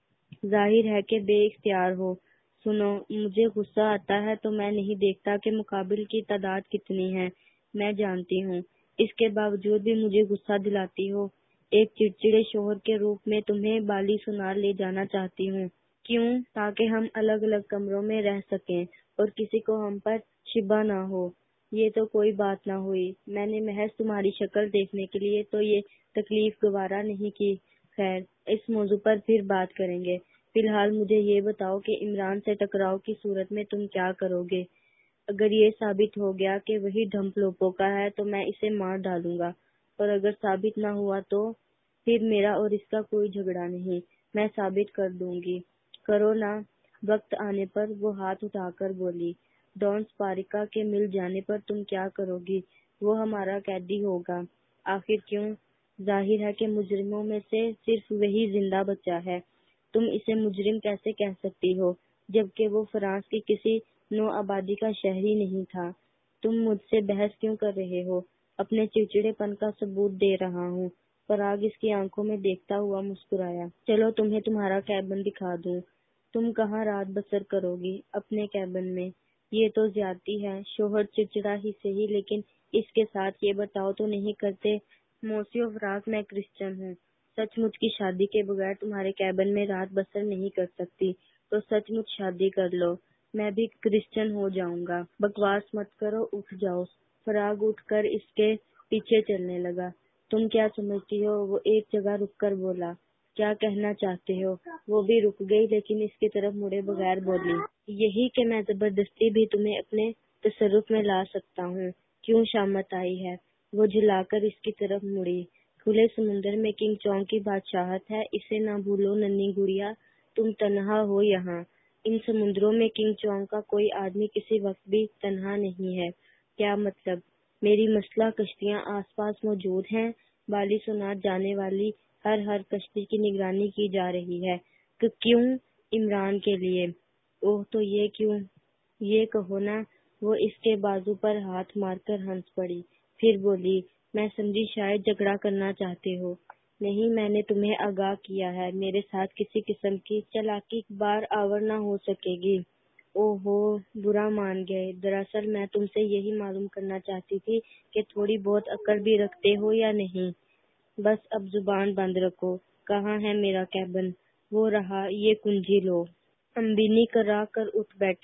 ظاہر ہے کہ بے اختیار ہو۔ سنو، مجھے غصہ آتا ہے تو میں نہیں دیکھتا کہ مقابل کی تعداد کتنی ہے، میں جانتی ہوں۔ اس کے باوجود بھی مجھے غصہ دلاتی ہو۔ ایک چڑچڑے شوہر کے روپ میں تمہیں بالی سنار لے جانا چاہتی ہوں۔ کیوں؟ تاکہ ہم الگ الگ کمروں میں رہ سکیں اور کسی کو ہم پر شبہ نہ ہو۔ یہ تو کوئی بات نہ ہوئی، میں نے محض تمہاری شکل دیکھنے کے لیے تو یہ تکلیف گوارا نہیں کی۔ خیر، اس موضوع پر پھر بات کریں گے۔ فی الحال مجھے یہ بتاؤ کہ عمران سے ٹکراؤ کی صورت میں تم کیا کرو گے؟ اگر یہ ثابت ہو گیا کہ وہی ڈھمپ لوپوں کا ہے تو میں اسے مار ڈالوں گا، اور اگر ثابت نہ ہوا تو پھر میرا اور اس کا کوئی جھگڑا نہیں، میں ثابت کر دوں گی۔ کرو نا۔ وقت آنے پر وہ ہاتھ اٹھا کر بولی، ڈان سپاریکا کے مل جانے پر تم کیا کرو گی؟ وہ ہمارا قیدی ہوگا۔ آخر کیوں؟ ظاہر ہے کہ مجرموں میں سے صرف وہی زندہ بچا ہے۔ تم اسے مجرم کیسے کہہ سکتی ہو جبکہ وہ فرانس کی کسی نو آبادی کا شہری نہیں تھا؟ تم مجھ سے بحث کیوں کر رہے ہو؟ اپنے چڑچڑے پن کا ثبوت دے رہا ہوں۔ فراغ اس کی آنکھوں میں دیکھتا ہوا مسکرایا۔ چلو تمہیں تمہارا کیبن دکھا دوں۔ تم کہاں رات بسر کرو گی؟ اپنے کیبن میں۔ یہ تو زیادتی ہے، شوہر چڑچڑا ہی صحیح، لیکن اس کے ساتھ یہ برتاؤ تو نہیں کرتے۔ موسیو فراغ، میں کرسچن ہوں، سچ مچ کی شادی کے بغیر تمہارے کیبن میں رات بسر نہیں کر سکتی، تو سچ مچ شادی کر لو، میں بھی کرسچن ہو جاؤں گا۔ بکواس مت کرو، اٹھ جاؤ۔ فراغ اٹھ کر اس کے پیچھے چلنے لگا۔ تم کیا سمجھتی ہو؟ وہ ایک جگہ رک کر بولا۔ کیا کہنا چاہتے ہو؟ وہ بھی رک گئی لیکن اس کی طرف مڑے بغیر بولی، یہی کہ میں زبردستی بھی تمہیں اپنے تصرف میں لا سکتا ہوں۔ کیوں شامت آئی ہے؟ وہ جھلا کر اس کی طرف مڑی۔ کھلے سمندر میں کنگ چونگ کی بادشاہت ہے، اسے نہ بھولو ننھی گڑیا، تم تنہا ہو یہاں۔ ان سمندروں میں کنگ چونگ کا کوئی آدمی کسی وقت بھی تنہا نہیں ہے۔ کیا مطلب؟ میری مسلح کشتیاں آس پاس موجود ہیں، بالی سنار جانے والی ہر ہر کشتی کی نگرانی کی جا رہی ہے۔ کہ کیوں؟ عمران کے لیے۔ اوہ تو یہ کیوں؟ یہ کہو نا۔ وہ اس کے بازو پر ہاتھ مار کر ہنس پڑی، پھر بولی، میں سمجھی شاید جھگڑا کرنا چاہتے ہو۔ نہیں، میں نے تمہیں آگاہ کیا ہے، میرے ساتھ کسی قسم کی چالاکی بار آور نہ ہو سکے گی۔ اوہ ہو، برا مان گئے۔ دراصل میں تم سے یہی معلوم کرنا چاہتی تھی کہ تھوڑی بہت عقل بھی رکھتے ہو یا نہیں۔ بس اب زبان بند رکھو۔ کہاں ہے میرا کیبن؟ وہ رہا، یہ کنجی لو۔ امبینی کرا کر اٹھ بیٹھی۔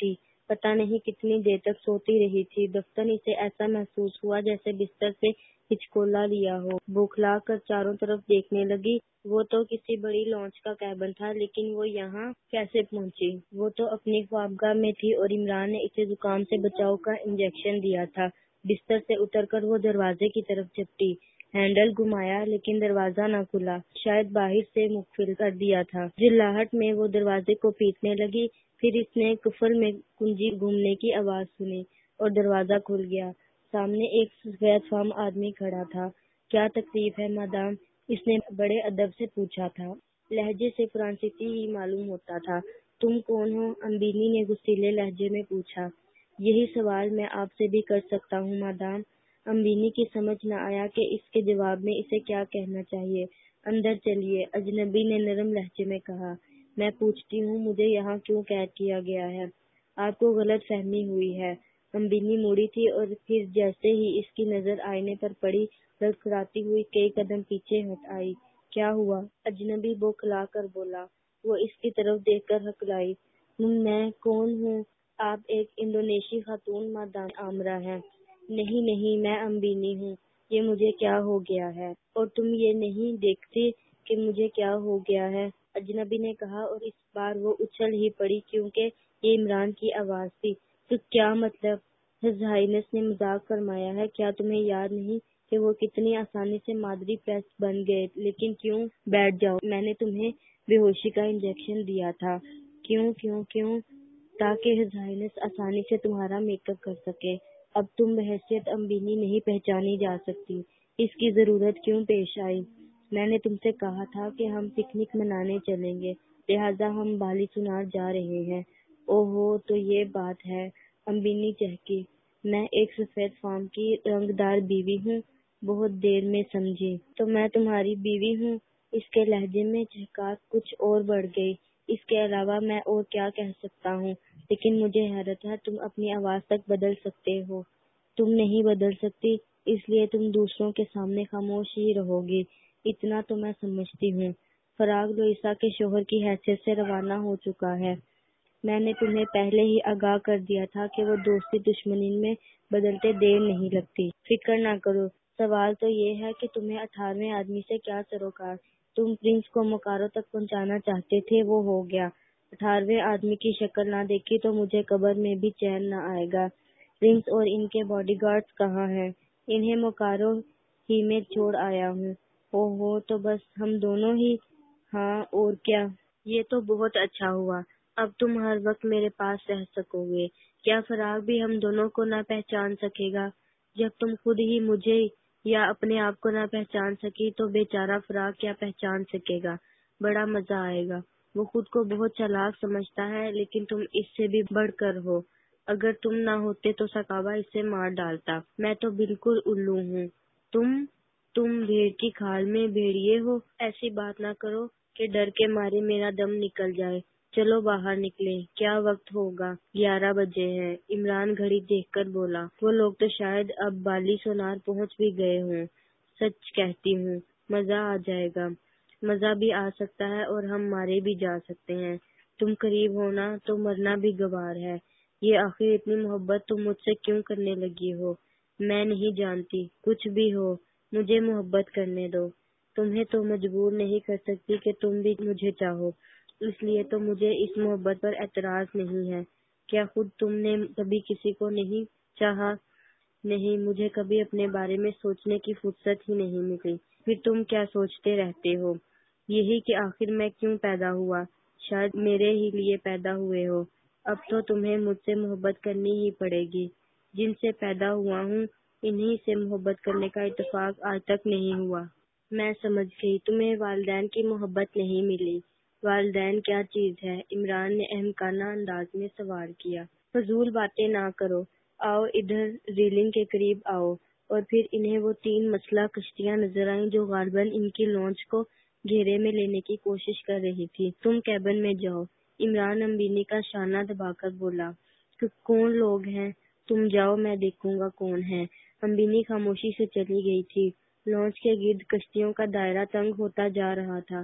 پتہ نہیں کتنی دیر تک سوتی رہی تھی۔ دفتن اسے ایسا محسوس ہوا جیسے بستر سے ہچکولا لیا ہو۔ بوکھلا کر چاروں طرف دیکھنے لگی۔ وہ تو کسی بڑی لانچ کا کیبن تھا، لیکن وہ یہاں کیسے پہنچی؟ وہ تو اپنی خوابگاہ میں تھی اور عمران نے اسے زکام سے بچاؤ کا انجیکشن دیا تھا۔ بستر سے اتر کر وہ دروازے کی طرف جھپٹی۔ ہینڈل گھمایا لیکن دروازہ نہ کھلا، شاید باہر سے مقفل کر دیا تھا۔ جھلاہٹ میں وہ دروازے کو پیٹنے لگی، پھر اس نے قفل میں کنجی گھومنے کی آواز سنی اور دروازہ کھل گیا۔ سامنے ایک سفید فام آدمی کھڑا تھا۔ کیا تکلیف ہے مادام؟ اس نے بڑے ادب سے پوچھا تھا۔ لہجے سے فرانسیسی ہی معلوم ہوتا تھا۔ تم کون ہو؟ امبینی نے غصیلے لہجے میں پوچھا۔ یہی سوال میں آپ سے بھی کر سکتا ہوں مادام۔ امبینی کی سمجھ نہ آیا کہ اس کے جواب میں اسے کیا کہنا چاہیے۔ اندر چلیے، اجنبی نے نرم لہجے میں کہا۔ میں پوچھتی ہوں مجھے یہاں کیوں قید کیا گیا ہے؟ آپ کو غلط فہمی ہوئی ہے۔ امبینی موڑی تھی اور پھر جیسے ہی اس کی نظر آئینے پر پڑی، لڑکھڑاتی ہوئی کئی قدم پیچھے ہٹ آئی۔ کیا ہوا؟ اجنبی بوکھلا کر بولا۔ وہ اس کی طرف دیکھ کر ہکلائی۔ میں کون ہوں؟ آپ ایک انڈونیشی خاتون مادام عامرہ ہیں۔ نہیں نہیں، میں امبینی ہوں۔ یہ مجھے کیا ہو گیا ہے؟ اور تم یہ نہیں دیکھتی کہ مجھے کیا ہو گیا ہے؟ اجنبی نے کہا اور اس بار وہ اچھل ہی پڑی کیونکہ یہ عمران کی آواز تھی۔ تو کیا مطلب؟ ہز ہائنس نے مذاق فرمایا ہے۔ کیا تمہیں یاد نہیں کہ وہ کتنی آسانی سے مادری پریس بن گئے؟ لیکن کیوں؟ بیٹھ جاؤ، میں نے تمہیں بے ہوشی کا انجیکشن دیا تھا۔ کیوں کیوں کیوں؟ تاکہ ہز ہائنس آسانی سے تمہارا میک اپ کر سکے۔ اب تم بحیثیت امبینی نہیں پہچانی جا سکتی۔ اس کی ضرورت کیوں پیش آئی؟ میں نے تم سے کہا تھا کہ ہم پکنک منانے چلیں گے، لہذا ہم بالی سنار جا رہے ہیں۔ او ہو، تو یہ بات ہے۔ امبینی چہکی۔ میں ایک سفید فام کی رنگدار بیوی ہوں۔ بہت دیر میں سمجھی۔ تو میں تمہاری بیوی ہوں۔ اس کے لہجے میں چہکاہٹ کچھ اور بڑھ گئی۔ اس کے علاوہ میں اور کیا کہہ سکتا ہوں؟ لیکن مجھے حیرت ہے تم اپنی آواز تک بدل سکتے ہو۔ تم نہیں بدل سکتی، اس لیے تم دوسروں کے سامنے خاموش ہی رہو گی۔ اتنا تو میں سمجھتی ہوں۔ فراغ لوئیسا کے شوہر کی حیثیت سے روانہ ہو چکا ہے۔ میں نے تمہیں پہلے ہی آگاہ کر دیا تھا کہ وہ دوستی دشمنی میں بدلتے دیر نہیں لگتی۔ فکر نہ کرو۔ سوال تو یہ ہے کہ تمہیں اٹھارہویں آدمی سے کیا سروکار؟ تم پرنس کو مکاروں تک پہنچانا چاہتے تھے، وہ ہو گیا۔ اٹھارہویں آدمی کی شکل نہ دیکھی تو مجھے قبر میں بھی چین نہ آئے گا۔ پرنس اور ان کے باڈی گارڈز کہاں ہیں؟ انہیں مکاروں ہی میں چھوڑ آیا ہوں۔ او ہو، تو بس ہم دونوں ہی؟ ہاں، اور کیا؟ یہ تو بہت اچھا ہوا۔ اب تم ہر وقت میرے پاس رہ سکو گے۔ کیا فراغ بھی ہم دونوں کو نہ پہچان سکے گا؟ جب تم خود ہی مجھے یا اپنے آپ کو نہ پہچان سکی تو بیچارہ فراغ کیا پہچان سکے گا؟ بڑا مزہ آئے گا۔ وہ خود کو بہت چالاک سمجھتا ہے، لیکن تم اس سے بھی بڑھ کر ہو۔ اگر تم نہ ہوتے تو سکابا اسے مار ڈالتا۔ میں تو بالکل الو ہوں۔ تم تم بھیڑ کی کھال میں بھیڑیے ہو۔ ایسی بات نہ کرو کہ ڈر کے مارے میرا دم نکل جائے۔ چلو باہر نکلیں۔ کیا وقت ہوگا؟ گیارہ بجے ہیں۔ عمران گھڑی دیکھ کر بولا۔ وہ لوگ تو شاید اب بالی سونار پہنچ بھی گئے ہوں۔ سچ کہتی ہوں، مزہ آ جائے گا۔ مزہ بھی آ سکتا ہے اور ہم مارے بھی جا سکتے ہیں۔ تم قریب ہونا تو مرنا بھی گوار ہے۔ یہ آخر اتنی محبت تم مجھ سے کیوں کرنے لگی ہو؟ میں نہیں جانتی۔ کچھ بھی ہو، مجھے محبت کرنے دو۔ تمہیں تو مجبور نہیں کر سکتی کہ تم بھی مجھے چاہو، اس لیے تو مجھے اس محبت پر اعتراض نہیں ہے۔ کیا خود تم نے کبھی کسی کو نہیں چاہا؟ نہیں، مجھے کبھی اپنے بارے میں سوچنے کی فرصت ہی نہیں ملی۔ پھر تم کیا سوچتے رہتے ہو؟ یہی کہ آخر میں کیوں پیدا ہوا؟ شاید میرے ہی لیے پیدا ہوئے ہو۔ اب تو تمہیں مجھ سے محبت کرنی ہی پڑے گی۔ جن سے پیدا ہوا ہوں انہی سے محبت کرنے کا اتفاق آج تک نہیں ہوا۔ میں سمجھ گئی، تمہیں والدین کی محبت نہیں ملی۔ والدین کیا چیز ہے؟ عمران نے احمقانہ انداز میں سوال کیا۔ فضول باتیں نہ کرو۔ آؤ ادھر، ریلنگ کے قریب آؤ۔ اور پھر انہیں وہ تین مسلح کشتیاں نظر آئیں جو غالباً ان کی لانچ کو گھیرے میں لینے کی کوشش کر رہی تھی۔ تم کیبن میں جاؤ۔ عمران امبینی کا شانہ دبا کر بولا۔ کون لوگ ہیں؟ تم جاؤ، میں دیکھوں گا کون ہے۔ امبینی خاموشی سے چلی گئی تھی۔ لانچ کے گرد کشتیوں کا دائرہ تنگ ہوتا جا رہا تھا۔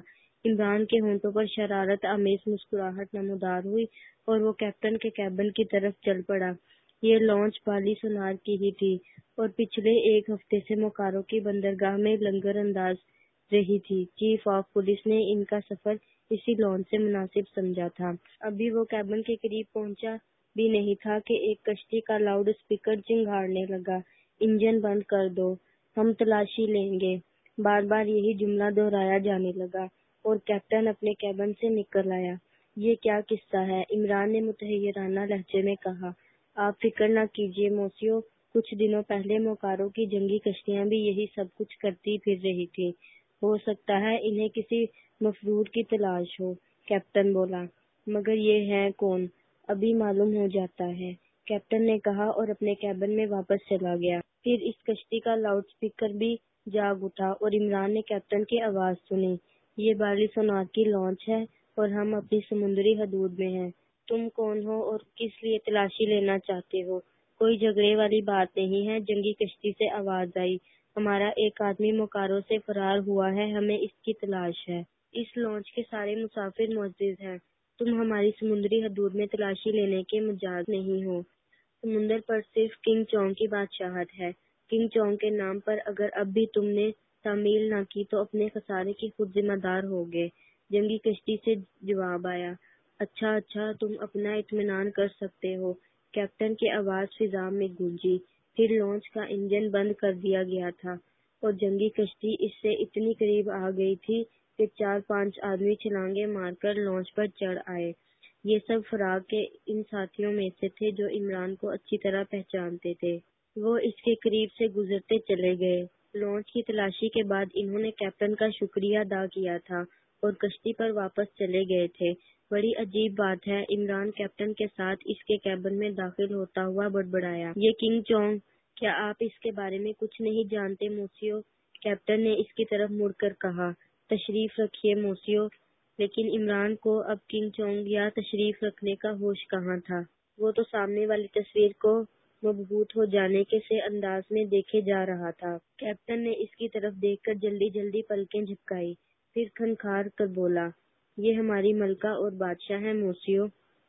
عمران کے ہونٹوں پر شرارت آمیز مسکراہٹ نمودار ہوئی اور وہ کیپٹن کے کیبن کی طرف چل پڑا۔ یہ لانچ بالی سونار کی ہی تھی اور پچھلے ایک ہفتے سے موکارو کی بندرگاہ میں لنگر انداز رہی تھی۔ چیف آف پولیس نے ان کا سفر اسی لانچ سے مناسب سمجھا تھا۔ ابھی وہ کیبن کے قریب پہنچا بھی نہیں تھا کہ ایک کشتی کا لاؤڈ اسپیکر چنگھاڑنے لگا، انجن بند کر دو، ہم تلاشی لیں گے۔ بار بار یہی جملہ دہرایا جانے لگا اور کیپٹن اپنے کیبن سے نکل آیا۔ یہ کیا قصہ ہے؟ عمران نے متحیرانہ لہجے میں کہا۔ آپ فکر نہ کیجیے موسیو، کچھ دنوں پہلے موکارو کی جنگی کشتیاں بھی یہی سب کچھ کرتی پھر رہی تھی۔ ہو سکتا ہے انہیں کسی مفرور کی تلاش ہو، کیپٹن بولا، مگر یہ ہے کون؟ ابھی معلوم ہو جاتا ہے، کیپٹن نے کہا اور اپنے کیبن میں واپس چلا گیا۔ پھر اس کشتی کا لاؤڈ اسپیکر بھی جاگ اٹھا اور عمران نے کیپٹن کی آواز سنی۔ یہ بالی سونار کی لانچ ہے اور ہم اپنی سمندری حدود میں ہیں۔ تم کون ہو اور کس لیے تلاشی لینا چاہتے ہو؟ کوئی جھگڑے والی بات نہیں ہے، جنگی کشتی سے آواز آئی۔ ہمارا ایک آدمی موکارو سے فرار ہوا ہے، ہمیں اس کی تلاش ہے۔ اس لانچ کے سارے مسافر معزز ہیں۔ تم ہماری سمندری حدود میں تلاشی لینے کے مجاز نہیں ہو۔ سمندر پر صرف کنگ چونگ کی بادشاہت ہے۔ کنگ چونگ کے نام پر اگر اب بھی تم نے تعمیل نہ کی تو اپنے خسارے کی خود ذمہ دار ہوگے۔ جنگی کشتی سے جواب آیا۔ اچھا اچھا، تم اپنا اطمینان کر سکتے ہو، کیپٹن کی آواز فضا میں گونجی۔ پھر لانچ کا انجن بند کر دیا گیا تھا اور جنگی کشتی اس سے اتنی قریب آ گئی تھی کہ چار پانچ آدمی چھلانگیں مار کر لانچ پر چڑھ آئے۔ یہ سب فراگ کے ان ساتھیوں میں سے تھے جو عمران کو اچھی طرح پہچانتے تھے۔ وہ اس کے قریب سے گزرتے چلے گئے۔ لانچ کی تلاشی کے بعد انہوں نے کیپٹن کا شکریہ ادا کیا تھا اور کشتی پر واپس چلے گئے تھے۔ بڑی عجیب بات ہے، عمران کیپٹن کے ساتھ اس کے کیبن میں داخل ہوتا ہوا بڑبڑایا۔ یہ کنگ چونگ، کیا آپ اس کے بارے میں کچھ نہیں جانتے موسیو؟ کیپٹن نے اس کی طرف مڑ کر کہا۔ تشریف رکھیے موسیو۔ لیکن عمران کو اب کنگ چونگ یا تشریف رکھنے کا ہوش کہاں تھا؟ وہ تو سامنے والی تصویر کو مبہوت ہو جانے کے سے انداز میں دیکھے جا رہا تھا۔ کیپٹن نے اس کی طرف دیکھ کر جلدی جلدی پلکیں جھپکائی، پھر کھنکھار کر بولا، یہ ہماری ملکہ اور بادشاہ ہے موسیو۔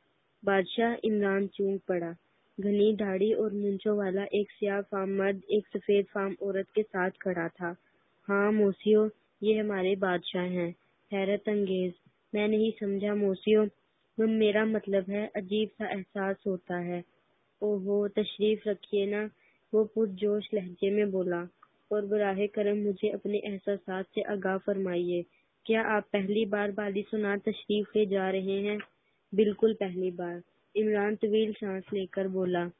بادشاہ؟ عمران چونک پڑا۔ گھنی داڑھی اور مونچھوں والا ایک سیاہ فام مرد ایک سفید فام عورت کے ساتھ کھڑا تھا۔ ہاں موسیو، یہ ہمارے بادشاہ ہیں۔ حیرت انگیز، میں نہیں سمجھا موسیو۔ میرا مطلب ہے عجیب سا احساس ہوتا ہے۔ اوہو، تشریف رکھیے نا، وہ پرجوش لہجے میں بولا، اور براہ کرم مجھے اپنے احساسات سے آگاہ فرمائیے۔ کیا آپ پہلی بار بالی سونار تشریف لے جا رہے ہیں؟ بالکل پہلی بار، عمران طویل سانس لے کر بولا۔